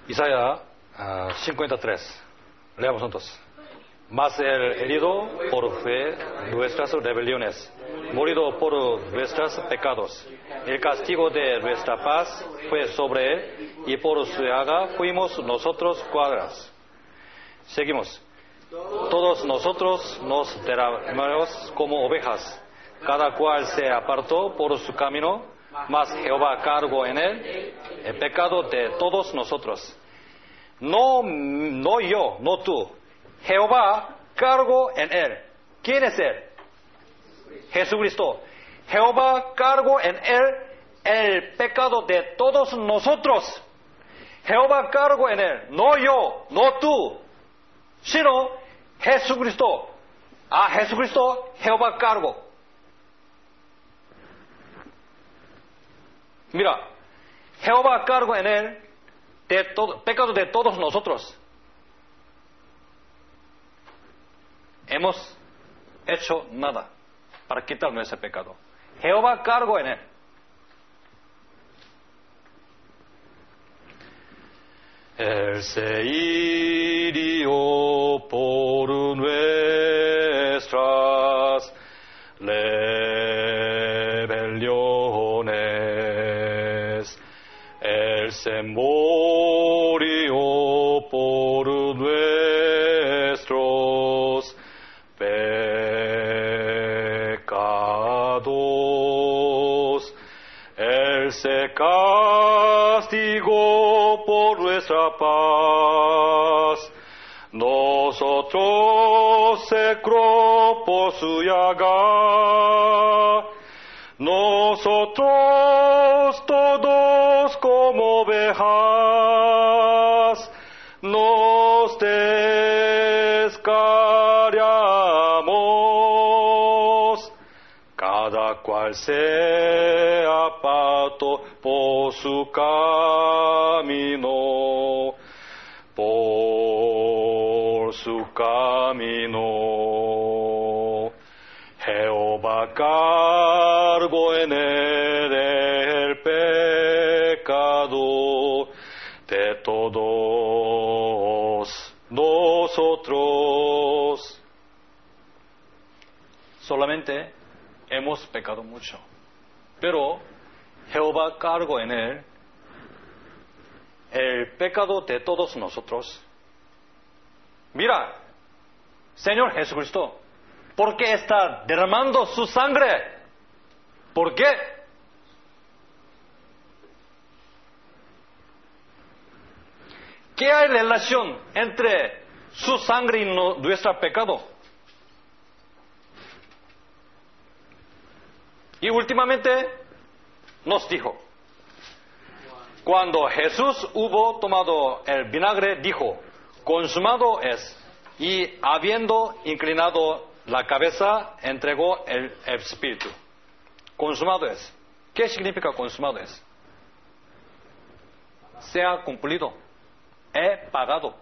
Isaías uh, cincuenta y tres. Leamos juntos. Mas el herido por fe nuestras rebeliones, morido por nuestros pecados. El castigo de nuestra paz fue sobre él, y por su llaga fuimos nosotros curados. Seguimos. Todos nosotros nos derramamos como ovejas, cada cual se apartó por su camino, mas Jehová cargó en él el pecado de todos nosotros. No, no yo, no tú. Jehová cargó en él. ¿Quién es él? Jesucristo. Jehová cargó en él el pecado de todos nosotros. Jehová cargó en él. No yo, no tú, sino Jesucristo. A Jesucristo Jehová cargó. Mira, Jehová cargó en él de todo, pecado de todos nosotros. Hemos hecho nada para quitarnos ese pecado. Jehová cargó en él. Él se hirió por nuestras rebeliones. Él se murió por nuestros pecados. Él se castigó por nuestra paz. Nosotros se curó por su llaga. Nosotros todos como ovejas nos descarriamos. Cada cual se apartó por su camino, por su camino. Jehová cargó en él el pecado de todos nosotros. Solamente hemos pecado mucho, pero Jehová cargó en él el pecado de todos nosotros. Mira, Señor Jesucristo, ¿por qué está derramando su sangre? ¿Por qué? ¿Qué hay relación entre su sangre y no, nuestro pecado? Y últimamente nos dijo, cuando Jesús hubo tomado el vinagre, dijo, consumado es. Y habiendo inclinado la cabeza, entregó el espíritu. Consumado es. ¿Qué significa consumado es? Se ha cumplido. He pagado.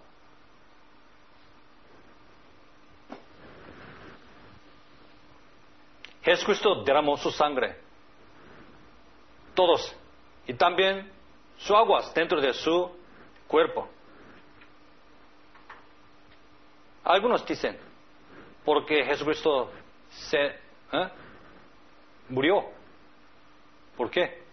Jesucristo derramó su sangre. Todos. Y también su aguas dentro de su cuerpo. Algunos dicen, porque Jesucristo se ¿eh? murió. ¿Por qué?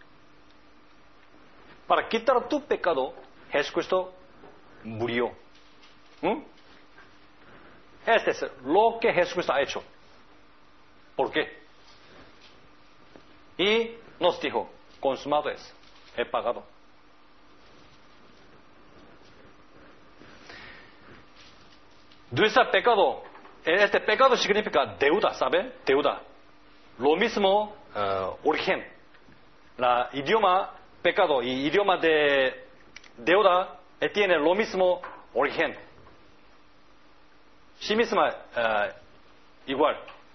Para quitar tu pecado, Jesucristo murió. ¿Mm? Este es lo que Jesucristo ha hecho. ¿Por qué? Y nos dijo, consumado es, he pagado. Nuestro pecado, este pecado significa deuda, ¿sabe? Deuda. Lo mismo, uh, origen. La idioma pecado y idioma de deuda eh, tiene lo mismo origen. Sí misma, uh, igual.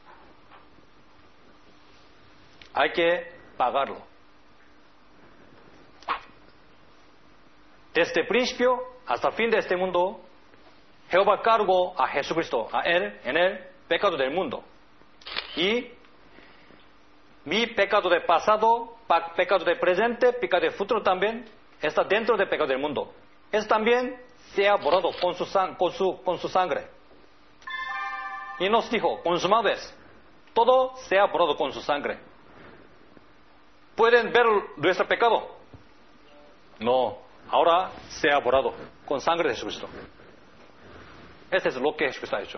Hay que pagarlo. Desde el principio hasta el fin de este mundo, Jehová cargó a Jesucristo, a Él, en el pecado del mundo. Y mi pecado de pasado, pecado de presente, pecado de futuro también, está dentro del pecado del mundo. es también sea borrado con su, san, con su, con su sangre. Y nos dijo, consumado es, todo sea borrado con su sangre. ¿Pueden ver nuestro pecado? No, ahora sea borrado con sangre de Jesucristo. Ese es lo que Jesucristo ha hecho.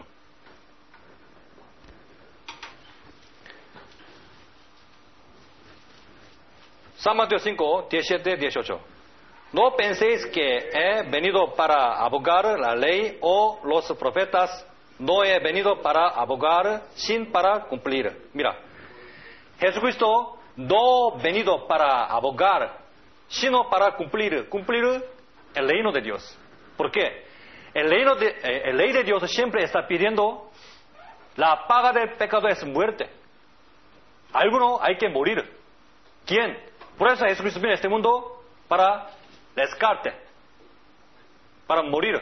San Mateo cinco, diecisiete, dieciocho. No penséis que he venido para abogar la ley o los profetas. No he venido para abogar, sin para cumplir. Mira, Jesucristo no ha venido para abogar, sino para cumplir, cumplir el reino de Dios. ¿Por qué? El, reino de, eh, el ley de Dios siempre está pidiendo, la paga del pecado es muerte. Alguno hay que morir. ¿Quién? Por eso Jesucristo viene a este mundo para rescate, para morir.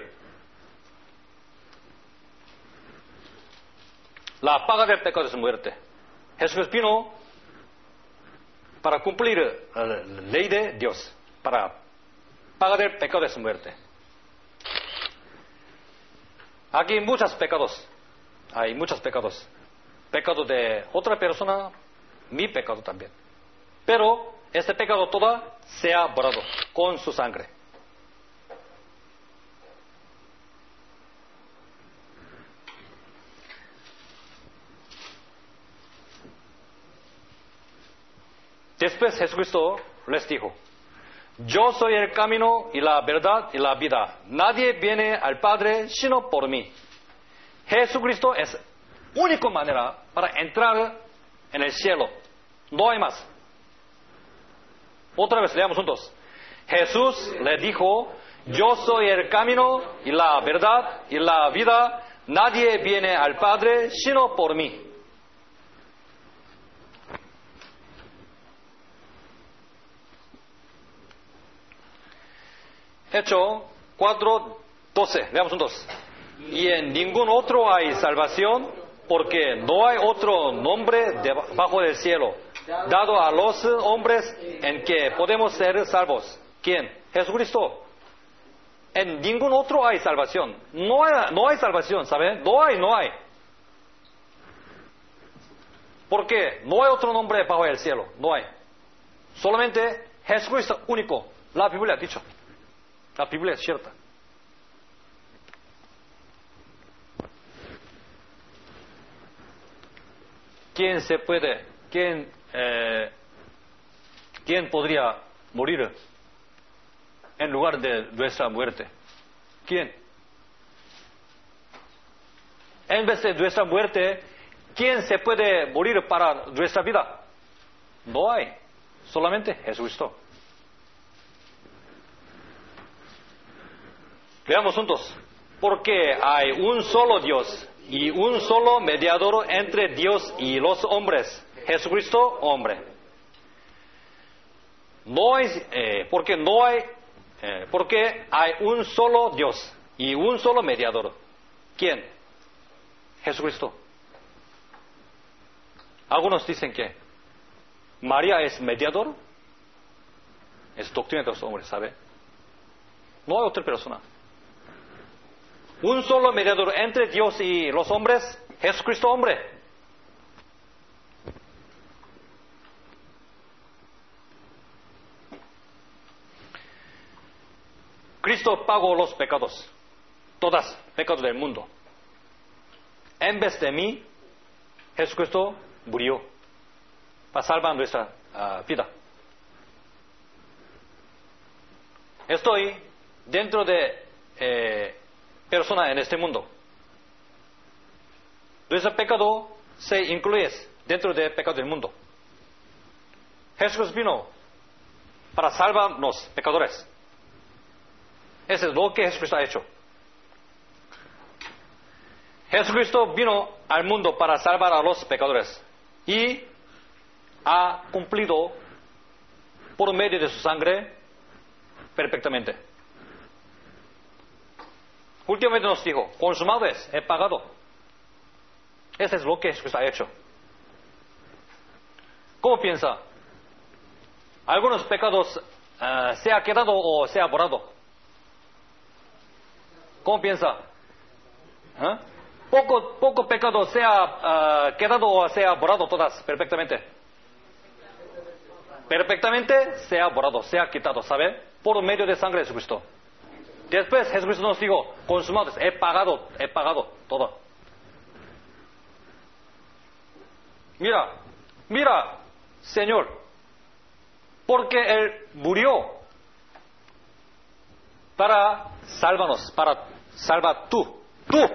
La paga del pecado es muerte. Jesucristo vino para cumplir la ley de Dios, para pagar el pecado es muerte. Aquí hay muchos pecados, hay muchos pecados. Pecado de otra persona, mi pecado también. Pero este pecado todo se ha borrado con su sangre. Después Jesucristo les dijo, yo soy el camino y la verdad y la vida. Nadie viene al Padre sino por mí. Jesucristo es la única manera para entrar en el cielo. No hay más. Otra vez leamos juntos. Jesús le dijo, yo soy el camino y la verdad y la vida. Nadie viene al Padre sino por mí. Hecho cuatro, doce, veamos juntos. Y en ningún otro hay salvación, porque no hay otro nombre debajo del cielo, dado a los hombres en que podemos ser salvos. ¿Quién? Jesucristo. En ningún otro hay salvación. No hay, no hay salvación, ¿sabe? No hay, no hay. ¿Por qué? No hay otro nombre debajo del cielo, no hay. Solamente Jesucristo único. La Biblia ha dicho. La Biblia es cierta. ¿Quién se puede, quién, eh, quién podría morir en lugar de nuestra muerte? ¿Quién? En vez de nuestra muerte, ¿quién se puede morir para nuestra vida? No hay, solamente Jesucristo. Veamos juntos. Porque hay un solo Dios y un solo mediador entre Dios y los hombres, Jesucristo, hombre. No hay, eh, porque no hay, eh, porque hay un solo Dios y un solo mediador. ¿Quién? Jesucristo. Algunos dicen que María es mediador. Es doctrina de los hombres, ¿sabe? No hay otra persona. Un solo mediador entre Dios y los hombres, Jesucristo hombre. Cristo pagó los pecados, todos pecados del mundo. En vez de mí, Jesucristo murió para salvar nuestra uh, vida. Estoy dentro de eh, persona en este mundo. Nuestro pecado se incluye dentro del pecado del mundo. Jesús vino para salvarnos pecadores. Eso es lo que Jesucristo ha hecho. Jesucristo vino al mundo para salvar a los pecadores y ha cumplido por medio de su sangre perfectamente. Últimamente nos dijo, consumado es, he pagado. Eso es lo que Jesús ha hecho. ¿Cómo piensa? ¿Algunos pecados uh, se ha quedado o se ha borrado? ¿Cómo piensa? ¿Eh? Poco, poco pecado sea uh, quedado o sea borrado todas perfectamente. Perfectamente sea borrado, sea quitado, ¿sabe? Por medio de sangre de Jesucristo. Después Jesucristo nos dijo, consumados, he pagado, he pagado todo. Mira, mira, Señor, porque Él murió para salvarnos, para salvar tú, tú.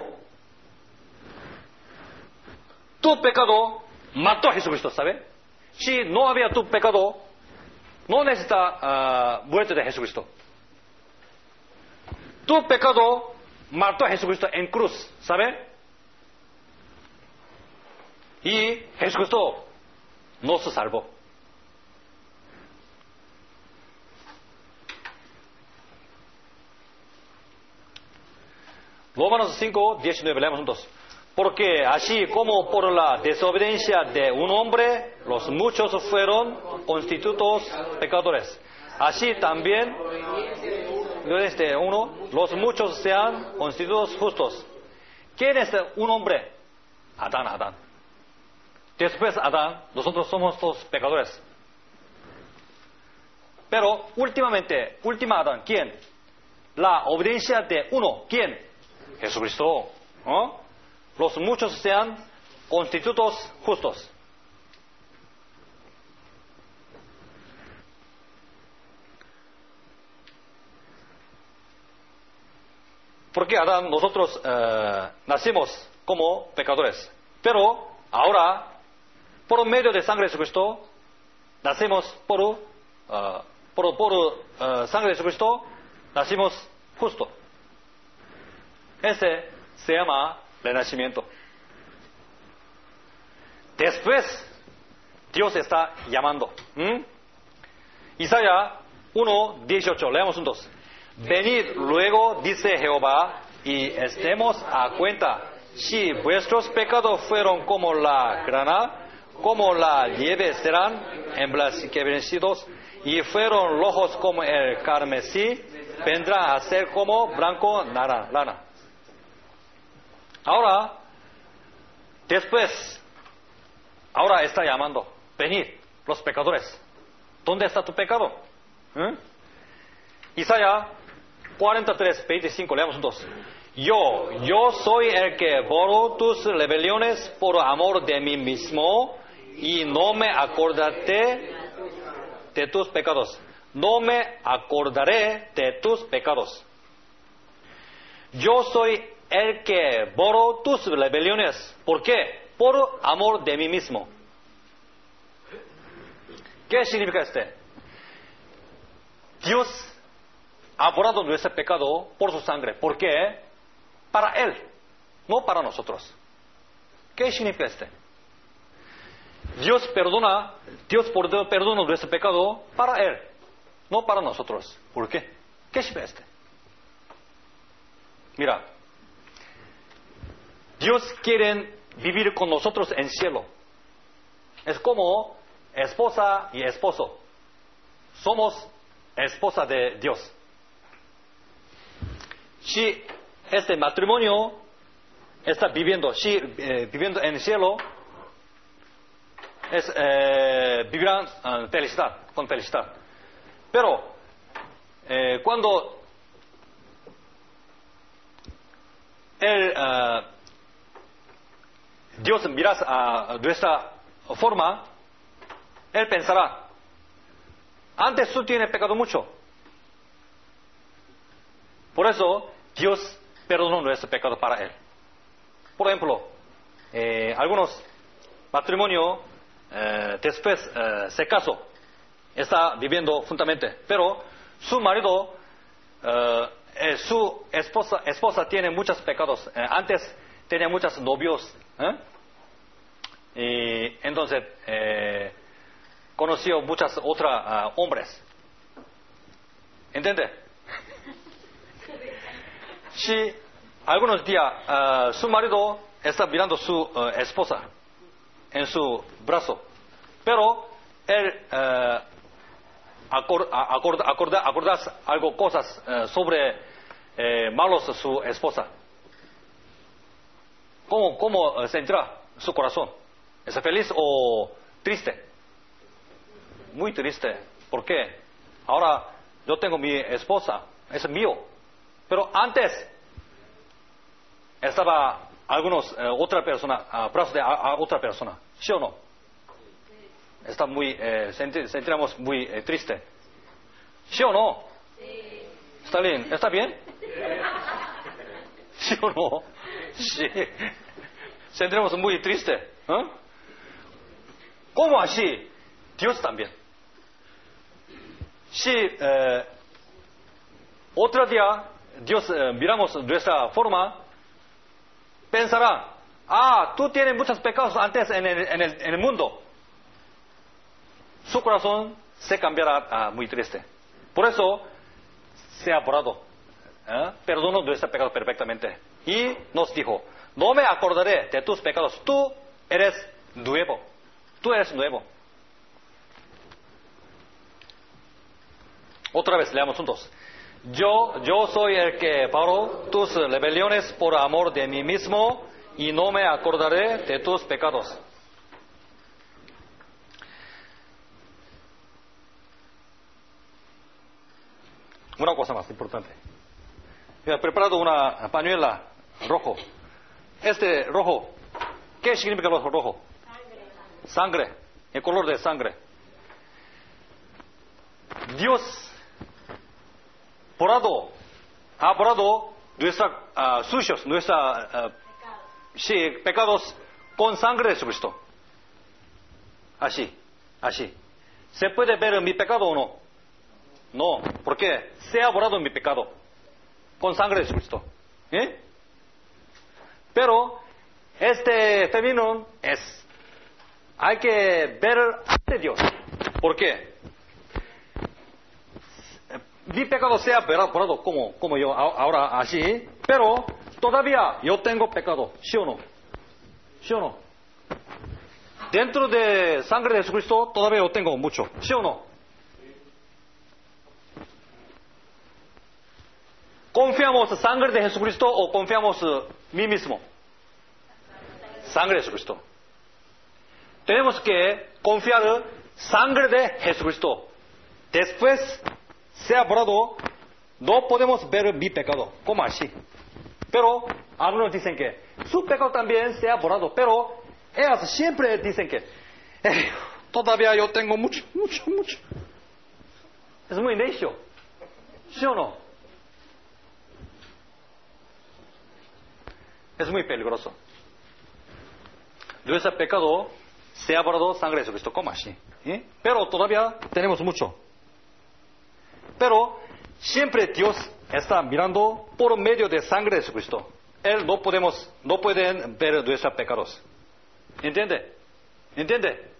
Tu pecado mató a Jesucristo, ¿sabe? Si no había tu pecado, no necesita uh, muerte de Jesucristo. Tu pecado mató a Jesucristo en cruz, ¿sabe? Y Jesucristo nos salvó. Romanos cinco, diecinueve, leamos juntos. Porque así como por la desobediencia de un hombre, los muchos fueron constituidos pecadores, así también de uno, los muchos sean constituidos justos. ¿Quién es un hombre? Adán, Adán. Después Adán, nosotros somos todos pecadores. Pero últimamente, última Adán, ¿quién? La obediencia de uno, ¿quién? Jesucristo. ¿Oh? Los muchos sean constituidos justos. Porque Adán, nosotros eh, nacimos como pecadores. Pero ahora, por medio de sangre de Jesucristo, nacimos por, uh, por, por uh, sangre de Jesucristo, nacimos justo. Ese se llama renacimiento. Después, Dios está llamando. ¿Mm? Isaías uno, dieciocho, leamos juntos. Venid luego, dice Jehová, y estemos a cuenta. Si vuestros pecados fueron como la grana, como la nieve serán emblanquecidos, y fueron rojos como el carmesí, vendrán a ser como blanco lana. Ahora, después, ahora está llamando, venid, los pecadores. ¿Dónde está tu pecado? ¿Eh? Isaías cuarenta y tres, veinticinco, leamos juntos. Yo, yo soy el que borro tus rebeliones por amor de mí mismo, y no me acordaré de tus pecados. No me acordaré de tus pecados. Yo soy el que borro tus rebeliones. ¿Por qué? Por amor de mí mismo. ¿Qué significa este? Dios ha borrado nuestro pecado por su sangre. ¿Por qué? Para Él, no para nosotros. ¿Qué significa este? Dios perdona, Dios perdona nuestro pecado para Él, no para nosotros. ¿Por qué? ¿Qué significa este? Mira, Dios quiere vivir con nosotros en cielo. Es como esposa y esposo. Somos esposa de Dios. Si este matrimonio está viviendo, si eh, viviendo en el cielo, es, eh, vivirán uh, felicidad, con felicidad. Pero eh, cuando el, uh, Dios mira a nuestra forma, Él pensará, antes tú tienes pecado mucho. Por eso Dios perdonó nuestro pecado para Él. Por ejemplo, eh, algunos matrimonios eh, después eh, se casó, está viviendo juntamente, pero su marido, eh, eh, su esposa, esposa tiene muchos pecados. Eh, antes tenía muchos novios, ¿eh? Y entonces eh, conoció muchas otras uh, hombres. ¿Entiende? Si algunos días uh, su marido está mirando a su uh, esposa en su brazo, pero él uh, acord, acord, acorda, acordas algo cosas uh, sobre eh, malos a su esposa. ¿Cómo, cómo sentirá su corazón? ¿Es feliz o triste? Muy triste. ¿Por qué? Ahora yo tengo mi esposa, es mío. Pero antes estaba algunos, eh, otra persona, a brazos de a, a otra persona. ¿Sí o no? Está muy, eh, senti, sentiremos muy eh, triste. ¿Sí o no? Sí. ¿Está bien? ¿Está bien? ¿Sí o no? Sí. Sentiremos muy triste. ¿Eh? ¿Cómo así? Dios también. Si eh, otro día Dios eh, miramos nuestra forma, pensará, ah, tú tienes muchos pecados antes en el, en el, en el mundo. Su corazón se cambiará ah, muy triste. Por eso se ha borrado. ¿Eh? Perdonó nuestros pecados perfectamente. Y nos dijo, no me acordaré de tus pecados. Tú eres nuevo. Tú eres nuevo. Otra vez leamos juntos. Yo, yo soy el que paro tus rebeliones por amor de mí mismo y no me acordaré de tus pecados. Una cosa más importante. He preparado una pañuela rojo. Este rojo, ¿qué significa el rojo? Sangre. Sangre, el color de sangre. Dios borrado, ha borrado nuestros uh, sucios, nuestros uh, sí, pecados con sangre de Jesucristo. Así, así. ¿Se puede ver mi pecado o no? No, ¿por qué? Se ha borrado mi pecado con sangre de Jesucristo. ¿Eh? Pero este término es, hay que ver ante Dios. ¿Por qué? Mi pecado se ha borrado como, como yo ahora así, pero todavía yo tengo pecado, ¿sí o no? ¿Sí o no? Dentro de sangre de Jesucristo todavía yo tengo mucho, ¿sí o no? ¿Confiamos sangre de Jesucristo o confiamos uh, mí mismo? Sangre de Jesucristo. Tenemos que confiar sangre de Jesucristo. Después se ha borrado, no podemos ver mi pecado. ¿Cómo así? Pero algunos dicen que su pecado también se ha borrado, pero ellas siempre dicen que eh, todavía yo tengo mucho, mucho, mucho. Es muy necio. ¿Sí o no? Es muy peligroso. Nuestro pecado se ha borrado sangre de Jesucristo. ¿Cómo así? ¿Eh? Pero todavía tenemos mucho. Pero siempre Dios está mirando por medio de sangre de Jesucristo. Él no podemos, no pueden ver nuestros pecados. ¿Entiende? ¿Entiende?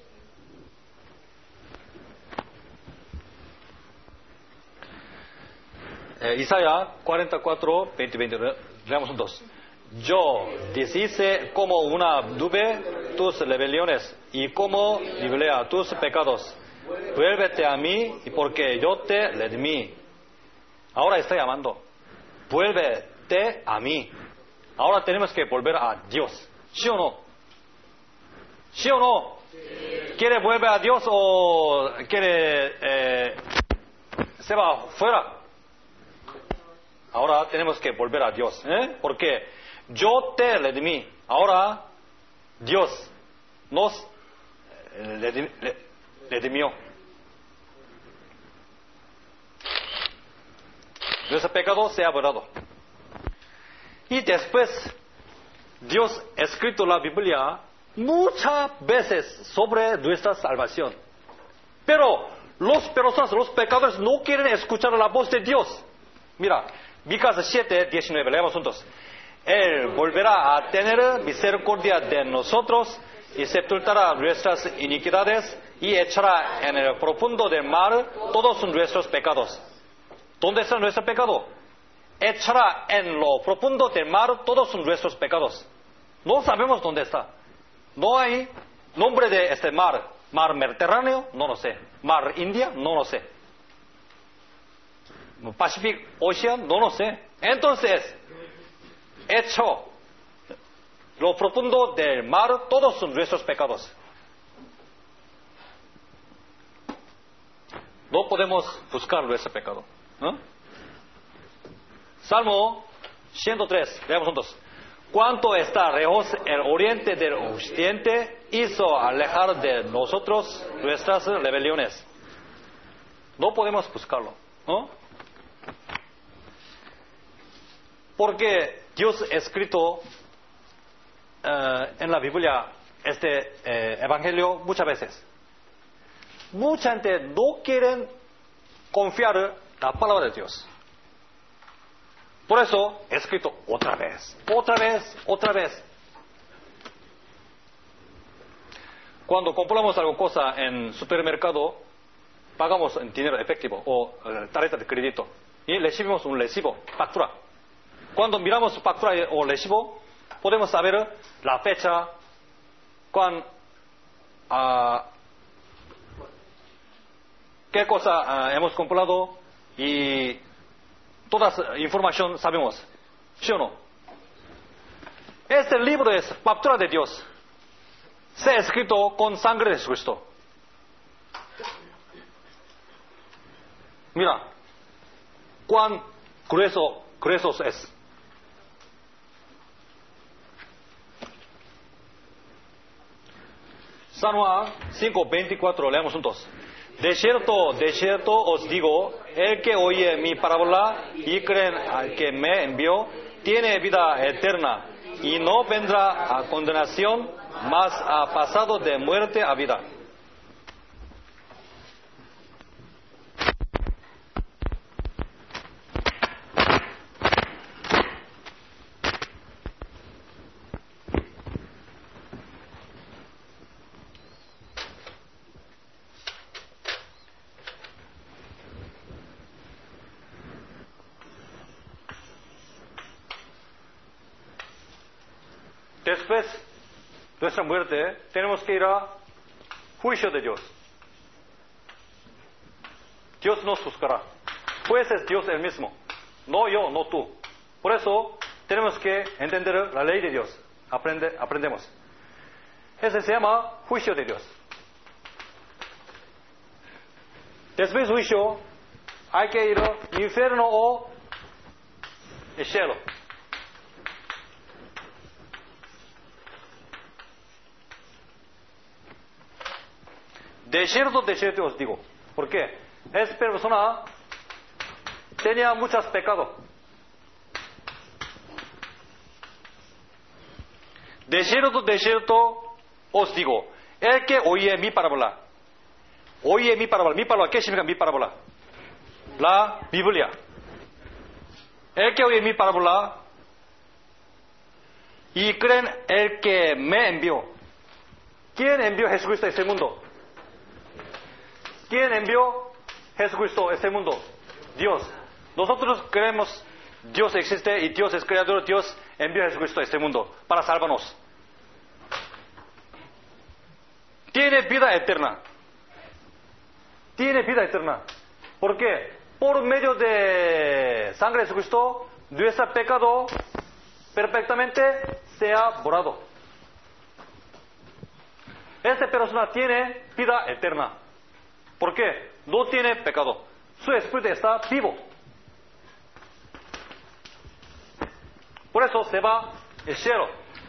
Eh, Isaías cuarenta y cuatro, veinte, veinte. Leamos juntos. Yo deshice como una nube tus rebeliones y como niebla tus pecados. Vuélvete a mí porque yo te redimí. Ahora está llamando. Vuélvete a mí. Ahora tenemos que volver a Dios. ¿Sí o no? ¿Sí o no? Sí. ¿Quiere volver a Dios o quiere eh, se va fuera? Ahora tenemos que volver a Dios. ¿Eh? Porque yo te redimí. Ahora Dios nos redimió. redimió. Nuestro pecado se ha borrado. Y después, Dios ha escrito la Biblia muchas veces sobre nuestra salvación. Pero los personas, los pecadores no quieren escuchar la voz de Dios. Mira, Micas siete, diecinueve, leamos juntos. Él volverá a tener misericordia de nosotros y sepultará nuestras iniquidades y echará en el profundo del mar todos nuestros pecados. ¿Dónde está nuestro pecado? Echará en lo profundo del mar todos nuestros pecados. No sabemos dónde está. No hay nombre de este mar. Mar Mediterráneo, no lo sé. Mar India, no lo sé. Pacific Ocean, no lo sé. Entonces, hecho lo profundo del mar todos nuestros pecados. No podemos buscar ese pecado. ¿No? Salmo ciento tres, leamos juntos. Cuánto está lejos el oriente del occidente, hizo alejar de nosotros nuestras rebeliones. No podemos buscarlo, ¿no? Porque Dios ha escrito eh, en la Biblia este eh, evangelio muchas veces. Mucha gente no quiere confiar en la palabra de Dios. Por eso he escrito otra vez, otra vez, otra vez. Cuando compramos alguna cosa en supermercado, pagamos en dinero efectivo o eh, tarjeta de crédito y recibimos un recibo, factura. Cuando miramos factura o recibo, podemos saber la fecha, cuán, uh, qué cosa uh, hemos comprado y toda esa información sabemos. ¿Sí o no? Este libro es factura de Dios. Se ha escrito con sangre de Jesucristo. Mira, cuán grueso, grueso es. San Juan cinco veinticuatro, leamos juntos. De cierto, de cierto os digo, el que oye mi parábola y cree al que me envió, tiene vida eterna y no vendrá a condenación, mas ha pasado de muerte a vida. Después de nuestra muerte, tenemos que ir a juicio de Dios. Dios nos juzgará. Pues es Dios el mismo. No yo, no tú. Por eso, tenemos que entender la ley de Dios. Aprende, aprendemos. Ese se llama juicio de Dios. Después del juicio, hay que ir al infierno o el cielo. De cierto, de cierto os digo. ¿Por qué? Esta persona tenía muchos pecados. De cierto, de cierto os digo. El que oye mi parábola. Oye mi parábola. Mi parábola, ¿qué significa mi parábola? La Biblia. El que oye mi parábola y creen el que me envió. ¿Quién envió a Jesucristo a este mundo? ¿Quién envió Jesucristo a este mundo? Dios. Nosotros creemos Dios existe y Dios es creador. Dios envió a Jesucristo a este mundo para salvarnos. Tiene vida eterna. Tiene vida eterna. ¿Por qué? Por medio de sangre de Jesucristo, nuestro pecado perfectamente se ha borrado. Esta persona tiene vida eterna. ¿Por qué? No tiene pecado. Su espíritu está vivo. Por eso se va al cielo.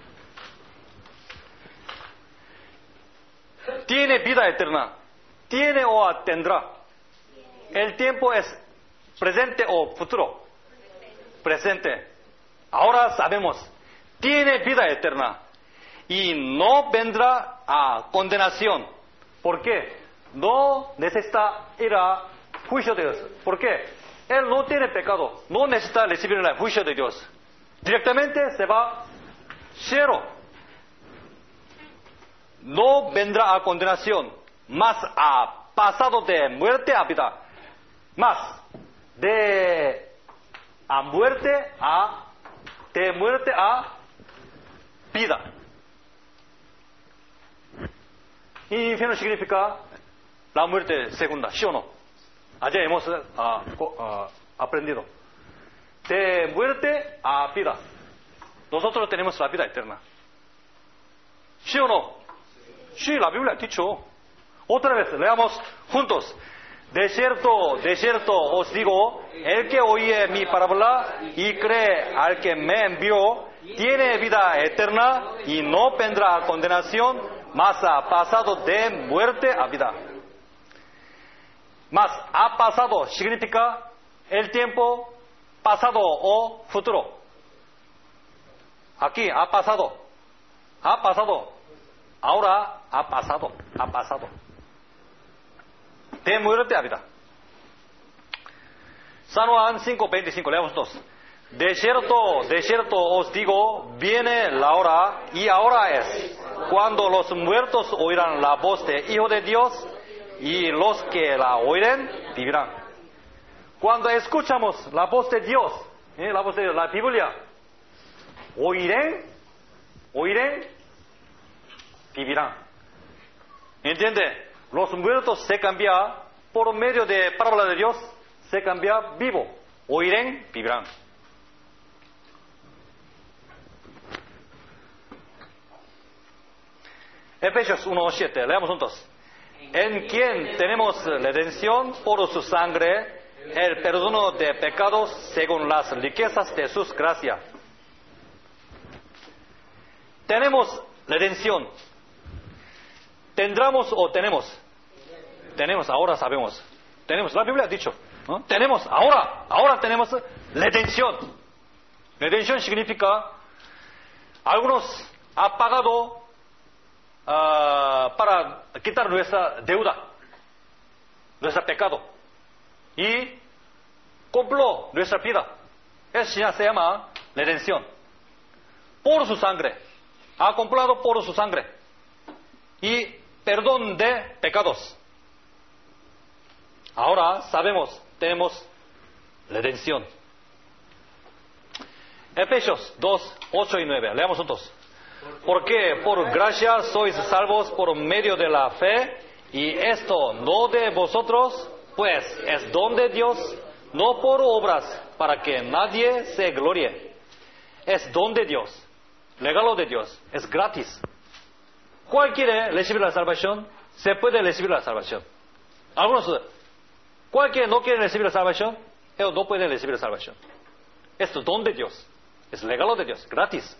Tiene vida eterna. Tiene o tendrá. El tiempo es presente o futuro. Presente. Ahora sabemos. Tiene vida eterna. Y no vendrá a condenación. ¿Por qué? No necesita ir a juicio de Dios. ¿Por qué? Él no tiene pecado. No necesita recibir el juicio de Dios. Directamente se va al cielo. No vendrá a condenación, mas ha pasado de muerte a vida. Más de a muerte a de muerte a vida. Y infierno significa la muerte segunda, ¿sí o no? Ayer hemos uh, uh, aprendido. de muerte a vida. Nosotros tenemos la vida eterna. ¿Sí o no? Sí, la Biblia ha dicho. Otra vez, leamos juntos. De cierto, de cierto os digo, el que oye mi parábola y cree al que me envió, tiene vida eterna y no vendrá a condenación, mas ha pasado de muerte a vida. Mas ha pasado significa el tiempo pasado o futuro. Aquí ha pasado, ha pasado, ahora ha pasado, ha pasado. De muerte a vida. San Juan cinco veinticinco, leamos dos. De cierto, de cierto os digo, viene la hora, y ahora es, cuando los muertos oirán la voz de Hijo de Dios, y los que la oiren vivirán. Cuando escuchamos la voz de Dios, ¿eh? la voz de Dios, la Biblia, oirán, oirán, vivirán. ¿Entiende? Los muertos se cambian por medio de palabra de Dios, se cambia vivo. Oirán, vivirán. Efesios uno siete, leamos juntos. En quien tenemos redención por su sangre, el perdono de pecados según las riquezas de sus gracias. Tenemos redención. ¿Tendremos o tenemos? Tenemos, ahora sabemos. Tenemos, la Biblia ha dicho. ¿no? Tenemos, ahora, ahora tenemos redención. Redención significa, algunos han pagado uh, para quitar nuestra deuda, nuestro pecado. Y compró nuestra vida. Eso ya se llama redención. Por su sangre. Ha comprado por su sangre. Y perdón de pecados. Ahora sabemos, tenemos redención. Efesios dos, ocho y nueve. Leamos juntos. Porque por gracia sois salvos por medio de la fe, y esto no de vosotros, pues es don de Dios, no por obras, para que nadie se glorie. Es don de Dios, regalo de Dios, es gratis. ¿Cuál quiere recibir la salvación? Se puede recibir la salvación. Algunos, ¿cuál que no quiere recibir la salvación? Ellos no pueden recibir la salvación. Es don de Dios, es regalo de Dios, gratis.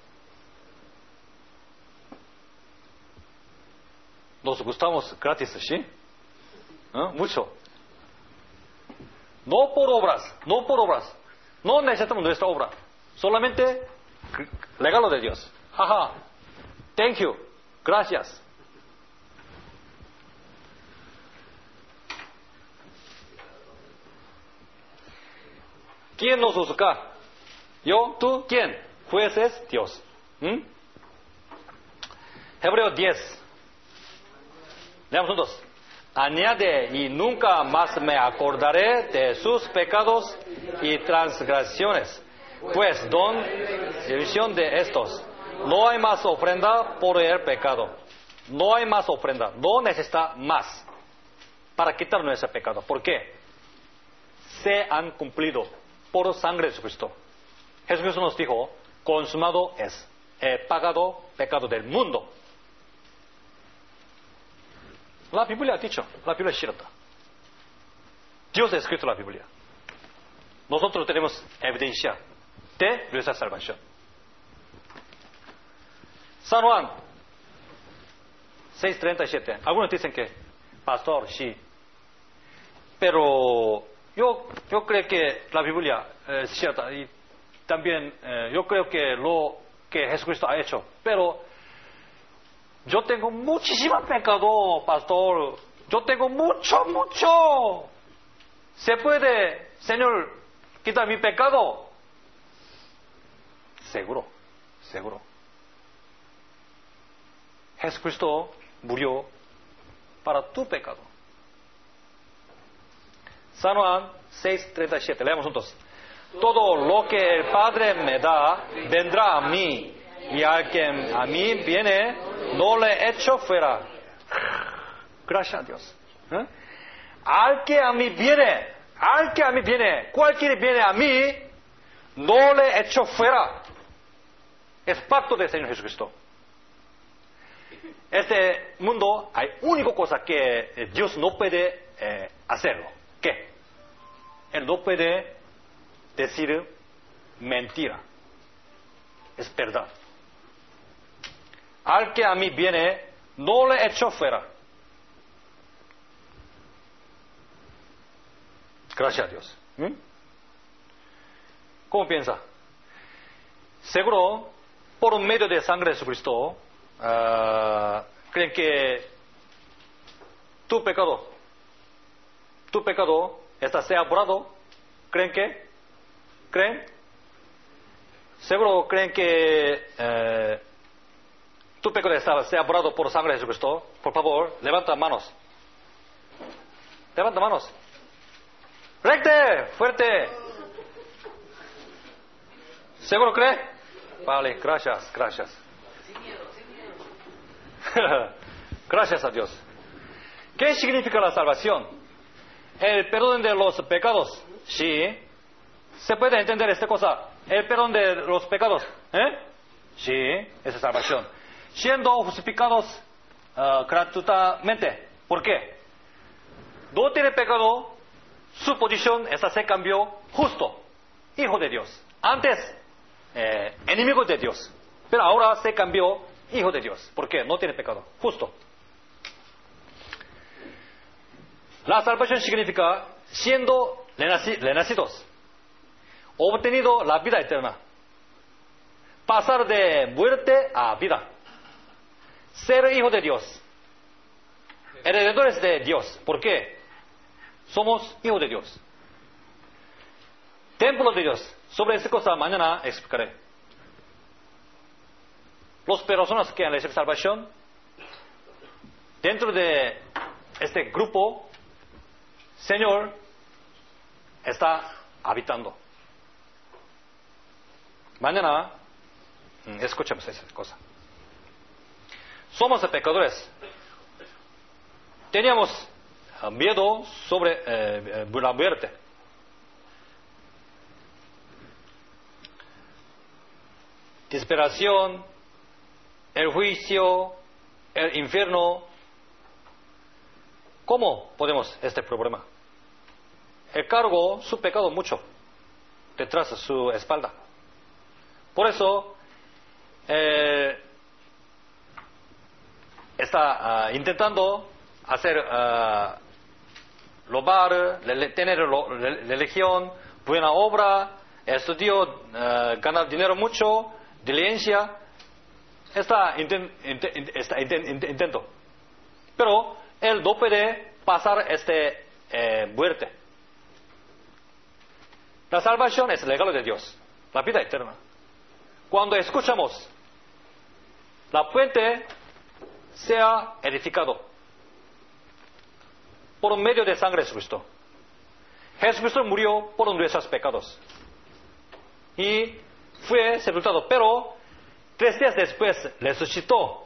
Nos gustamos gratis, ¿sí? ¿Eh? Mucho. No por obras, no por obras. No necesitamos nuestra obra. Solamente regalo de Dios. Jaja. Thank you. Gracias. ¿Quién nos juzga? ¿Yo? ¿Tú? ¿Quién? Juez es Dios. ¿Mm? Hebreos diez. Leamos juntos. Añade, y nunca más me acordaré de sus pecados y transgresiones, pues don división de estos. No hay más ofrenda por el pecado. No hay más ofrenda. No necesita más para quitar nuestro pecado. ¿Por qué? Se han cumplido por sangre de Jesucristo. Jesucristo nos dijo, consumado es. He pagado pecado del mundo. La Biblia ha dicho, la Biblia es cierta. Dios ha escrito la Biblia. Nosotros tenemos evidencia de nuestra salvación. San Juan seis treinta y siete. Algunos dicen que, pastor, sí. Pero yo, yo creo que la Biblia es cierta. Y también eh, yo creo que lo que Jesucristo ha hecho. Pero yo tengo muchísimo pecado, pastor. Yo tengo mucho, mucho. ¿Se puede, Señor, quitar mi pecado? Seguro, seguro. Jesucristo murió para tu pecado. San Juan seis treinta y siete. Leamos juntos. Todo lo que el Padre me da vendrá a mí, y al que a mí viene no le echo fuera. Gracias a Dios. ¿Eh? Al que a mí viene, al que a mí viene, cualquiera viene a mí, no le echó fuera. Es pacto del Señor Jesucristo. Este mundo hay única cosa que Dios no puede eh, hacerlo. ¿Qué? Él no puede decir mentira. Es verdad. Al que a mí viene, no le echo fuera. Gracias a Dios. ¿Mm? ¿Cómo piensa? Seguro, por medio de sangre de Jesucristo, uh, creen que tu pecado, tu pecado está sea borrado. ¿Creen que? ¿Creen? Seguro creen que eh, tu pecado está sea borrado por sangre de Jesucristo. Por favor, levanta manos. Levanta manos. Recte, fuerte. ¿Seguro cree? Vale, gracias, gracias. Gracias a Dios. ¿Qué significa la salvación? El perdón de los pecados. Sí. ¿Se puede entender esta cosa? El perdón de los pecados. ¿Eh? Sí, esa es salvación. Siendo justificados uh, gratuitamente. ¿Por qué? No tiene pecado. Su posición esa se cambió justo. Hijo de Dios. Antes, eh, enemigo de Dios. Pero ahora se cambió hijo de Dios. ¿Por qué? No tiene pecado. Justo. La salvación significa siendo renaci- renacidos. Obtenido la vida eterna. Pasar de muerte a vida. Ser hijo de Dios. Heredores de Dios. ¿Por qué? Somos hijos de Dios. Templo de Dios. Sobre esta cosa mañana explicaré. Las personas que han recibido salvación, dentro de este grupo, Señor está habitando. Mañana escuchemos esa cosa. Somos pecadores. Teníamos miedo sobre eh, la muerte. Desesperación, el juicio, el infierno. ¿Cómo podemos este problema? El cargo, su pecado mucho, detrás de su espalda. Por eso, eh, está uh, intentando hacer uh, robar, tener religión, buena obra, estudio, uh, ganar dinero mucho, diligencia. Está, inten, inten, está inten, intento. Pero él no puede pasar este eh, muerte. La salvación es el regalo de Dios, la vida eterna. Cuando escuchamos, la puente sea edificado por medio de sangre de Jesucristo. Jesucristo murió por nuestros pecados y fue sepultado, pero tres días después resucitó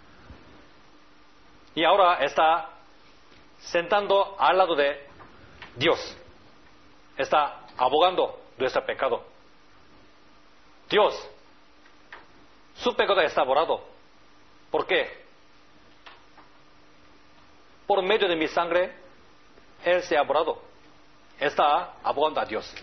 y ahora está sentando al lado de Dios. Está abogando nuestro pecado. Dios, su pecado está borrado. ¿Por qué? Por medio de mi sangre, Él se ha borrado. Está abogando a Dios.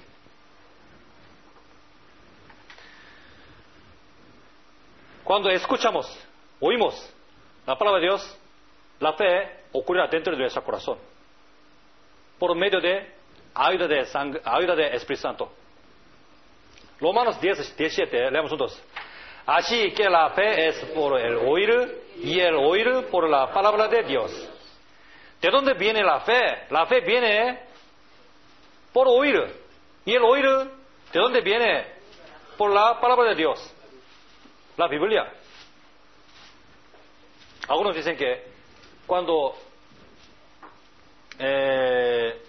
Cuando escuchamos, oímos la palabra de Dios, la fe ocurrirá dentro de nuestro corazón. Por medio de ayuda de, sang- ayuda de Espíritu Santo. Romanos diez, diecisiete, leamos juntos. Así que la fe es por el oír y el oír por la palabra de Dios. ¿De dónde viene la fe? La fe viene por oír. ¿Y el oír de dónde viene? Por la palabra de Dios. La Biblia. Algunos dicen que cuando eh,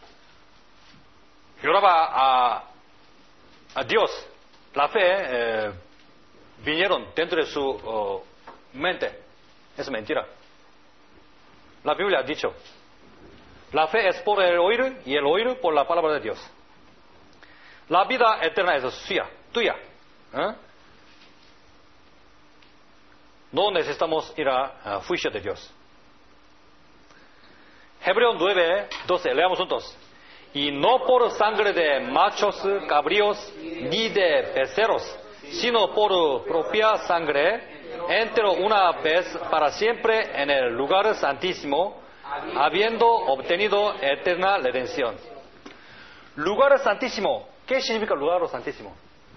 lloraba a, a Dios, la fe eh, vinieron dentro de su uh, mente. Es mentira. La Biblia ha dicho, la fe es por el oír y el oír por la palabra de Dios. La vida eterna es suya, tuya. ¿Eh? No necesitamos ir a, a juicio de Dios. Hebreos nueve, doce, leamos juntos. Y no por sangre de machos, cabríos, ni de becerros, sino por propia sangre, entró una vez para siempre en el lugar santísimo, habiendo obtenido eterna redención. Lugar santísimo. ¿Qué significa lugar santísimo?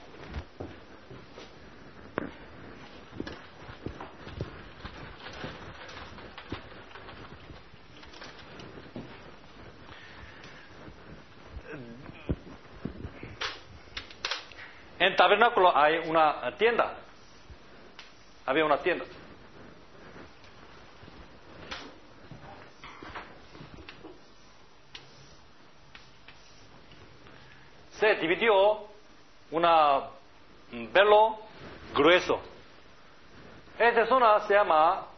En tabernáculo hay una tienda. Había una tienda. Se dividió una, un velo grueso. Esta zona se llama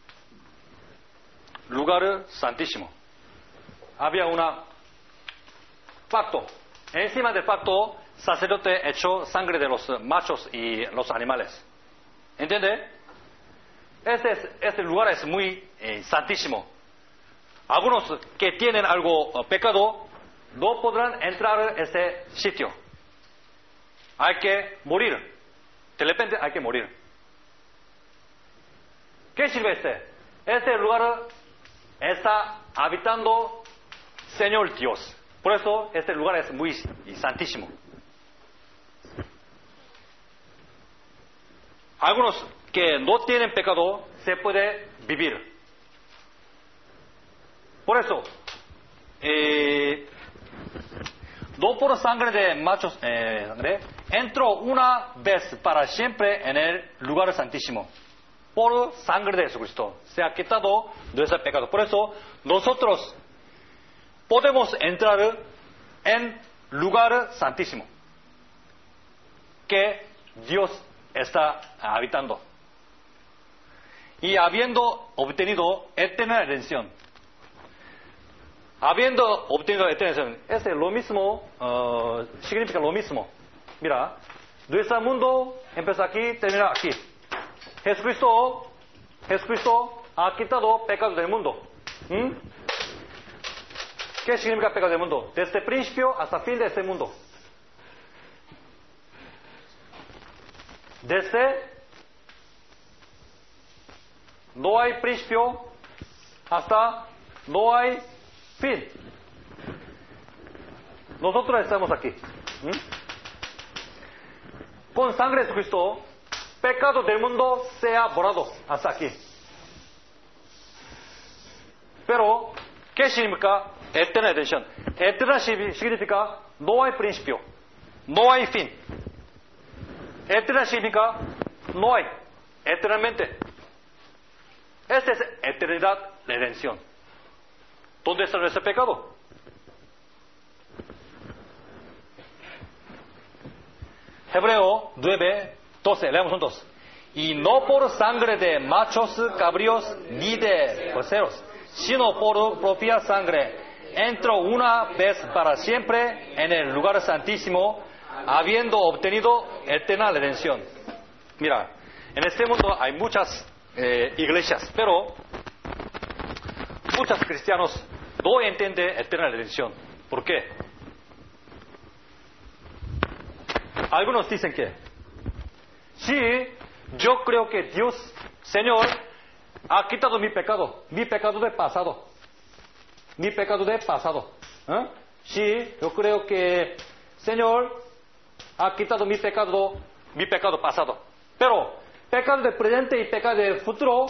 lugar santísimo. Había un pacto. Encima del pacto, sacerdote echó sangre de los machos y los animales. ¿Entiende? Este, es, este lugar es muy eh, santísimo. Algunos que tienen algo uh, pecado no podrán entrar a ese sitio. Hay que morir. De repente hay que morir. ¿Qué sirve este? Este lugar está habitando Señor Dios. Por eso este lugar es muy santísimo. Algunos que no tienen pecado se puede vivir. Por eso, eh, no por sangre de machos, eh, sangre, entró una vez para siempre en el lugar santísimo. Por sangre de Jesucristo se ha quitado nuestro pecado. Por eso nosotros podemos entrar en lugar santísimo que Dios está habitando. Y habiendo obtenido eterna redención. Habiendo obtenido eterna redención. Es lo mismo, uh, significa lo mismo. Mira, nuestro mundo empieza aquí, termina aquí. Jesucristo, Jesucristo ha quitado pecado del mundo. ¿Mm? ¿Qué significa pecado del mundo? Desde el principio hasta el fin de este mundo. Desde no hay principio hasta no hay fin. Nosotros estamos aquí. ¿Mm? Con sangre de Cristo, pecado del mundo se ha borrado hasta aquí. Pero, ¿qué significa eterna redención? Eterna significa no hay principio, no hay fin. Eterna significa no hay, eternamente. Esta es eternidad, redención. ¿Dónde está nuestro pecado? Hebreo nueve, doce, leamos juntos. Y no por sangre de machos, cabríos, ni de becerros, sino por propia sangre, entró una vez para siempre en el lugar santísimo, habiendo obtenido eterna redención. Mira, en este mundo hay muchas eh, iglesias, pero muchos cristianos no entienden eterna redención. ¿Por qué? Algunos dicen que sí, yo creo que Dios, Señor, ha quitado mi pecado, mi pecado de pasado, mi pecado de pasado. ¿Eh? Sí, yo creo que Señor ha quitado mi pecado, mi pecado pasado. Pero pecado de presente y pecado de futuro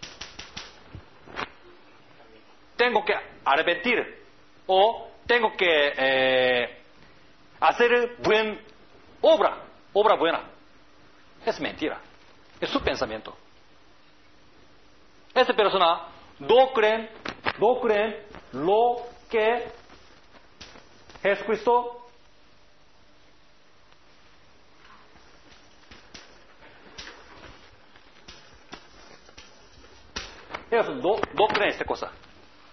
tengo que arrepentir o tengo que eh, hacer buena obra, obra buena. Es mentira, es su pensamiento. Esta persona no creen, no creen lo que Jesucristo ellos no, no creen esta cosa.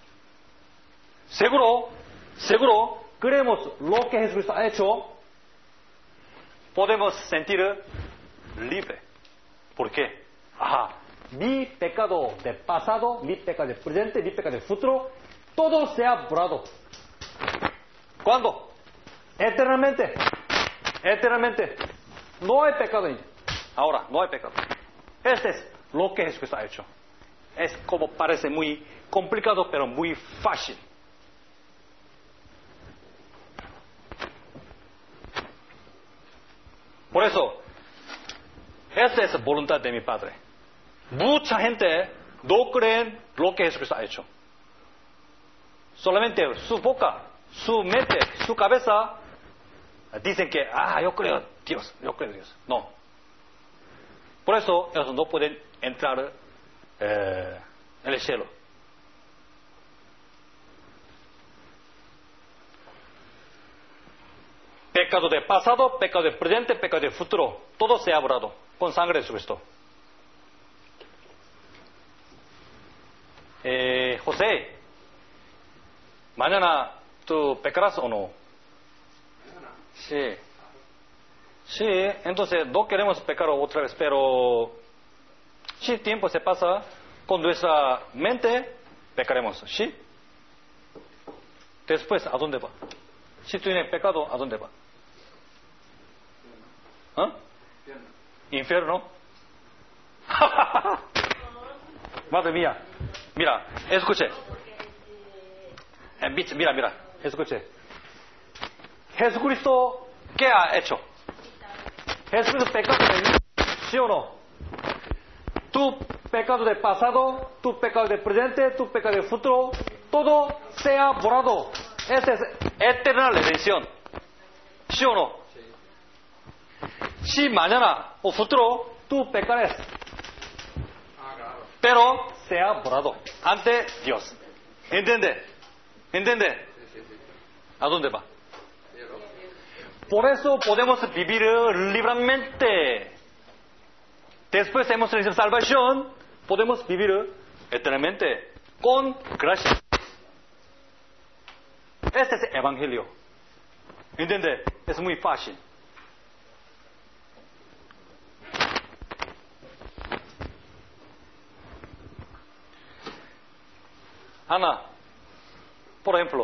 Seguro, seguro creemos lo que Jesucristo ha hecho, podemos sentir libre. ¿Por qué? Ajá. Mi pecado del pasado, mi pecado del presente, mi pecado del futuro, todo se ha borrado. ¿Cuándo? Eternamente. Eternamente. No hay pecado. Ahora, no hay pecado. Este es lo que Jesucristo ha hecho. Es como parece muy complicado, pero muy fácil. Por eso, esta es la voluntad de mi Padre. Mucha gente no cree lo que Jesucristo ha hecho. Solamente su boca, su mente, su cabeza dicen que, ah, yo creo en Dios, yo creo en Dios. No. Por eso ellos no pueden entrar eh, en el cielo. Pecado del pasado, pecado del presente, pecado del futuro, todo se ha borrado con sangre de Jesucristo. Eh, José, mañana tú pecarás o no? Sí. Sí, entonces no queremos pecar otra vez, pero si el tiempo se pasa, con nuestra mente pecaremos, ¿sí? Después, ¿a dónde va? Si tú tienes pecado, ¿a dónde va? ¿Ah? Infierno. Madre mía. Mira, escuche. Mira, mira, escuche. Jesucristo, ¿qué ha hecho? Jesucristo pecado del, ¿sí o no? Tu pecado del pasado, tu pecado del presente, tu pecado del futuro, todo se ha borrado. Esa es eterna redención. ¿Sí o no? Si mañana o futuro tú pecares, pero se ha borrado ante Dios. ¿Entiende? ¿Entiende? ¿A dónde va? Por eso podemos vivir libremente. Después hemos recibido salvación, podemos vivir eternamente con gracia. Este es el Evangelio. ¿Entiende? Es muy fácil. Ana, por ejemplo,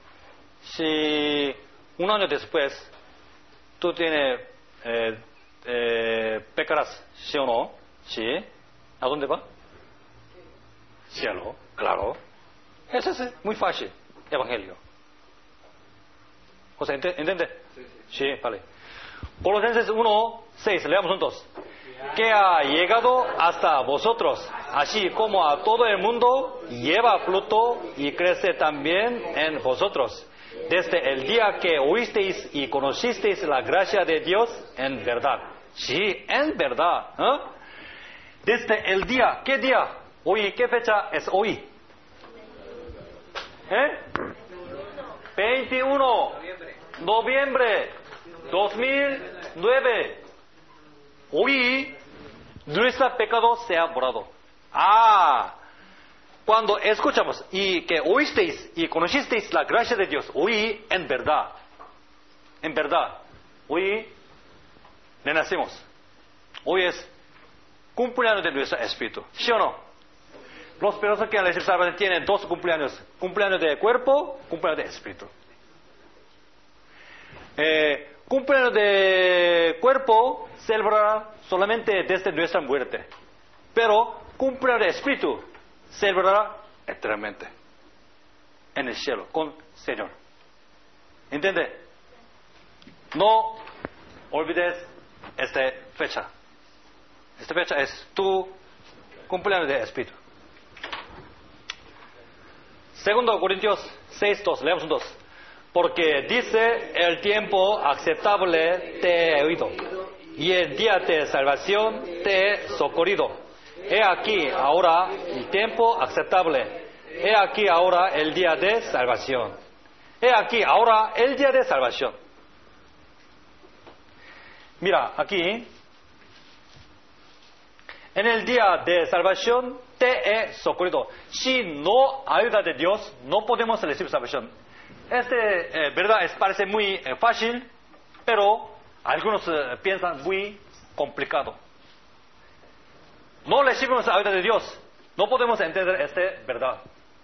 si un año después tú tienes eh, eh, pecarás, ¿sí o no? ¿Sí? ¿A dónde va? Cielo, claro. Eso es muy fácil, Evangelio. José, ¿entiende? Sí, sí. Sí, vale. Colosenses uno, seis, leamos juntos. Que ha llegado hasta vosotros, así como a todo el mundo, lleva fruto y crece también en vosotros, desde el día que oísteis y conocisteis la gracia de Dios en verdad. Sí, en verdad. ¿Eh? Desde el día, ¿qué día? Hoy, ¿qué fecha es hoy? ¿Eh? veintiuno noviembre dos mil nueve. Hoy nuestro pecado se ha borrado. Ah, cuando escuchamos y que oísteis y conocisteis la gracia de Dios, hoy en verdad, en verdad, hoy renacemos. Hoy es cumpleaños de nuestro espíritu, ¿sí o no? Los personas que han recibido salvación tienen dos cumpleaños, cumpleaños de cuerpo, cumpleaños de espíritu. Eh, cumpleaños de cuerpo celebrará solamente desde nuestra muerte, pero cumpleaños de espíritu celebrará eternamente en el cielo con Señor. ¿Entiende? No olvides esta fecha. Esta fecha es tu cumpleaños de espíritu. Segundo Corintios seis dos, leamos un dos. Porque dice, el tiempo aceptable te he oído, y el día de salvación te he socorrido. He aquí ahora el tiempo aceptable. He aquí ahora el día de salvación. He aquí ahora el día de salvación. Mira, aquí, en el día de salvación te he socorrido. Si no ayuda de Dios, no podemos recibir salvación. Este, eh, verdad, es, parece muy eh, fácil, pero algunos eh, piensan muy complicado. No recibimos la ayuda de Dios. No podemos entender esta verdad.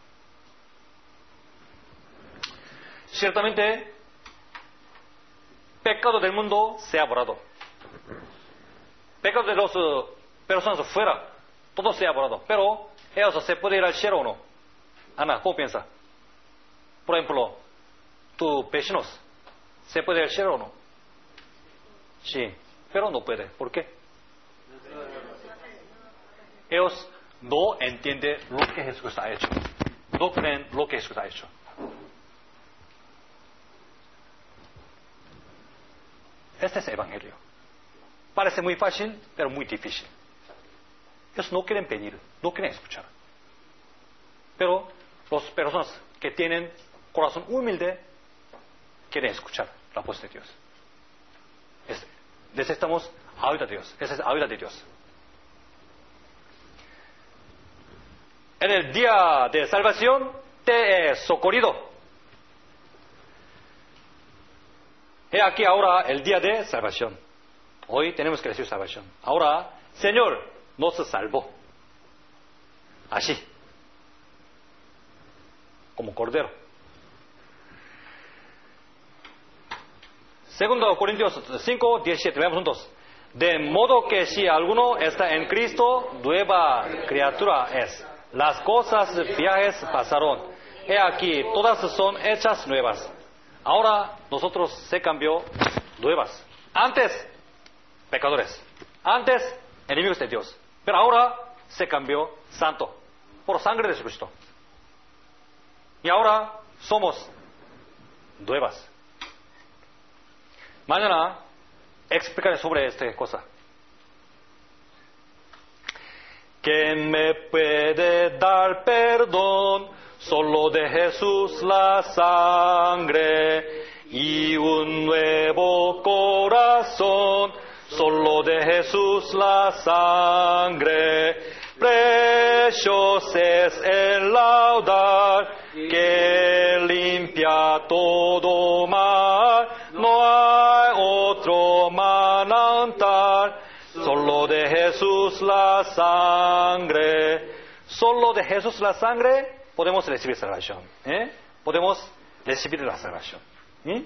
Ciertamente, pecado del mundo se ha borrado. Pecado de las uh, personas fuera, todo se ha borrado. Pero, ellos se puede ir al cielo o no. Ana, ¿cómo piensa? Por ejemplo, tus vecinos, ¿se puede ir al cielo o no? Sí, pero no puede. ¿Por qué? Ellos no entienden lo que Jesús ha hecho. No creen lo que Jesús ha hecho. Este es el Evangelio. Parece muy fácil, pero muy difícil. Ellos no quieren pedir, no quieren escuchar. Pero las personas que tienen corazón humilde quieren escuchar la voz de Dios. Es, necesitamos ayuda de Dios. Esa es la ayuda de Dios. En el día de salvación te he socorrido. He aquí ahora el día de salvación. Hoy tenemos que recibir salvación. Ahora, Señor nos salvó. Así. Como cordero. Segundo Corintios cinco, diecisiete. Veamos juntos. De modo que si alguno está en Cristo, nueva criatura es. Las cosas viejas pasaron. He aquí, todas son hechas nuevas. Ahora nosotros se cambió nuevas. Antes, pecadores. Antes, enemigos de Dios. Pero ahora se cambió santo. Por sangre de Jesucristo. Y ahora somos nuevas. Mañana explicaré sobre esta cosa. ¿Quién me puede dar perdón? Solo de Jesús la sangre y un nuevo corazón. Solo de Jesús la sangre. Precioso es el laudar que limpia todo mal. No hay otro manantial. Solo de Jesús la sangre. Solo de Jesús la sangre podemos recibir salvación. ¿eh? Podemos recibir la salvación. ¿eh?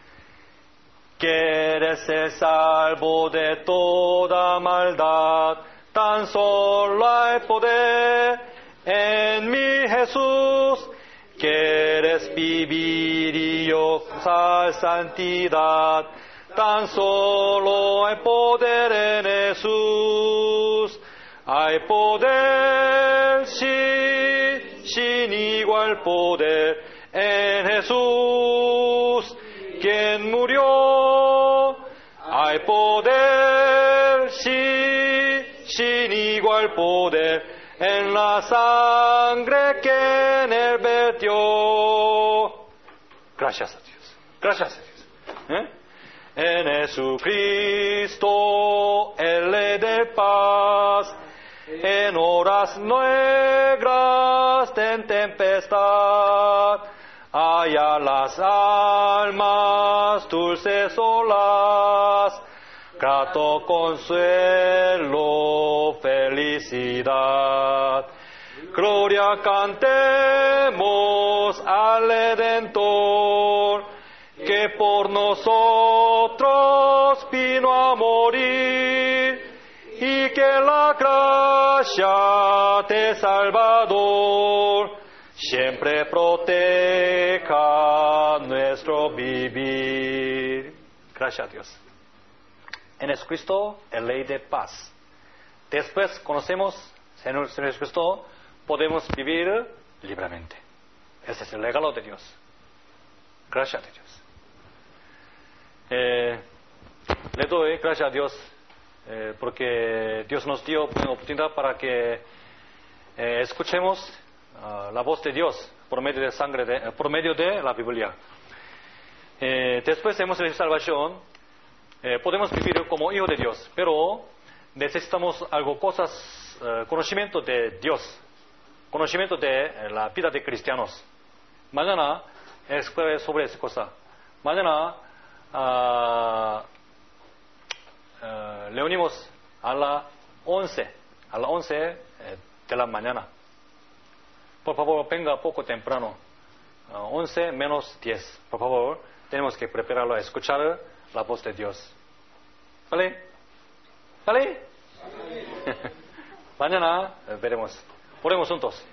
¿Quieres ser salvo de toda maldad? Tan solo hay poder en mi Jesús. ¿Quieres vivir y gozar santidad? Tan solo hay poder en Jesús. Hay poder, sí, sin igual poder en Jesús, quien murió. Hay poder, sí, sin igual poder en la sangre que en él vertió. Gracias a Dios. Gracias a Dios. ¿Eh? En Jesucristo, el Ley de paz, en horas negras, en tempestad, haya las almas dulces olas, grato consuelo, felicidad. Gloria cantemos al Redentor, que por nosotros vino a morir, y que la gracia de Salvador siempre proteja nuestro vivir. Gracias a Dios. En Jesucristo, el Ley de paz. Después conocemos, Señor Jesucristo, podemos vivir libremente. Ese es el regalo de Dios. Gracias a Dios. Eh, le doy gracias a Dios eh, porque Dios nos dio una oportunidad para que eh, escuchemos uh, la voz de Dios por medio de sangre de, eh, por medio de la Biblia. Eh, después hemos recibido salvación, eh, podemos vivir como hijos de Dios, pero necesitamos algo, cosas, eh, conocimiento de Dios, conocimiento de eh, la vida de cristianos. Mañana explicaré sobre esa cosa. Mañana Uh, reunimos a las once, a las once eh, de la mañana. Por favor, venga poco temprano. Uh, once menos diez. Por favor, tenemos que prepararlo a escuchar la voz de Dios. ¿Vale? ¿Vale? Mañana eh, veremos. Oremos juntos.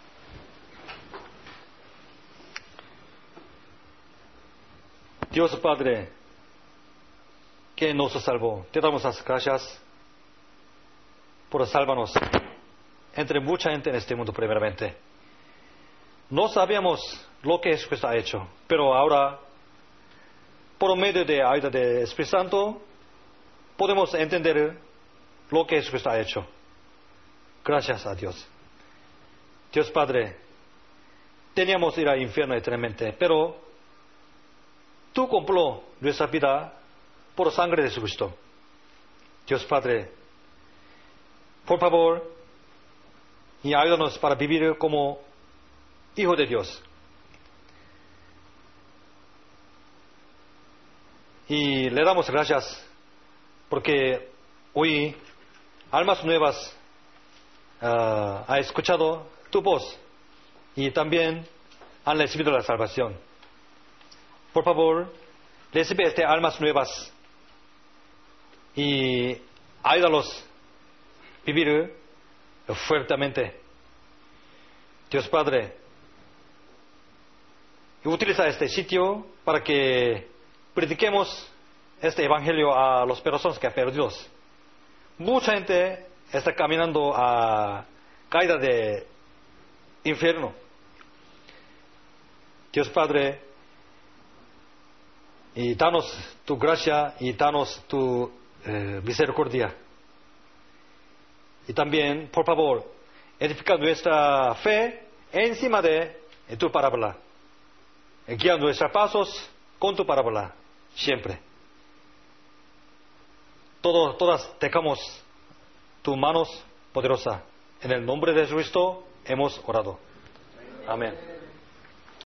Dios Padre, que nos salvó, te damos las gracias por salvarnos entre mucha gente en este mundo primeramente. No sabíamos lo que Jesucristo ha hecho, pero ahora, por medio de la ayuda del Espíritu Santo, podemos entender lo que Jesucristo ha hecho. Gracias a Dios. Dios Padre, teníamos que ir al infierno eternamente, pero tú compró nuestra vida por sangre de Jesucristo. Dios Padre, por favor, y ayúdanos para vivir como hijo de Dios. Y le damos gracias porque hoy almas nuevas uh, ha escuchado tu voz y también han recibido la salvación. Por favor, recibe estas almas nuevas y ayúdalos a vivir fuertemente. Dios Padre, utiliza este sitio para que prediquemos este evangelio a las personas que han perdido. Mucha gente está caminando a caída de infierno. Dios Padre, y danos tu gracia y danos tu eh, misericordia. Y también, por favor, edifica nuestra fe encima de tu palabra. Guía nuestros pasos con tu palabra, siempre. Todo, todas tengamos tus manos poderosas. En el nombre de Jesucristo hemos orado. Amén.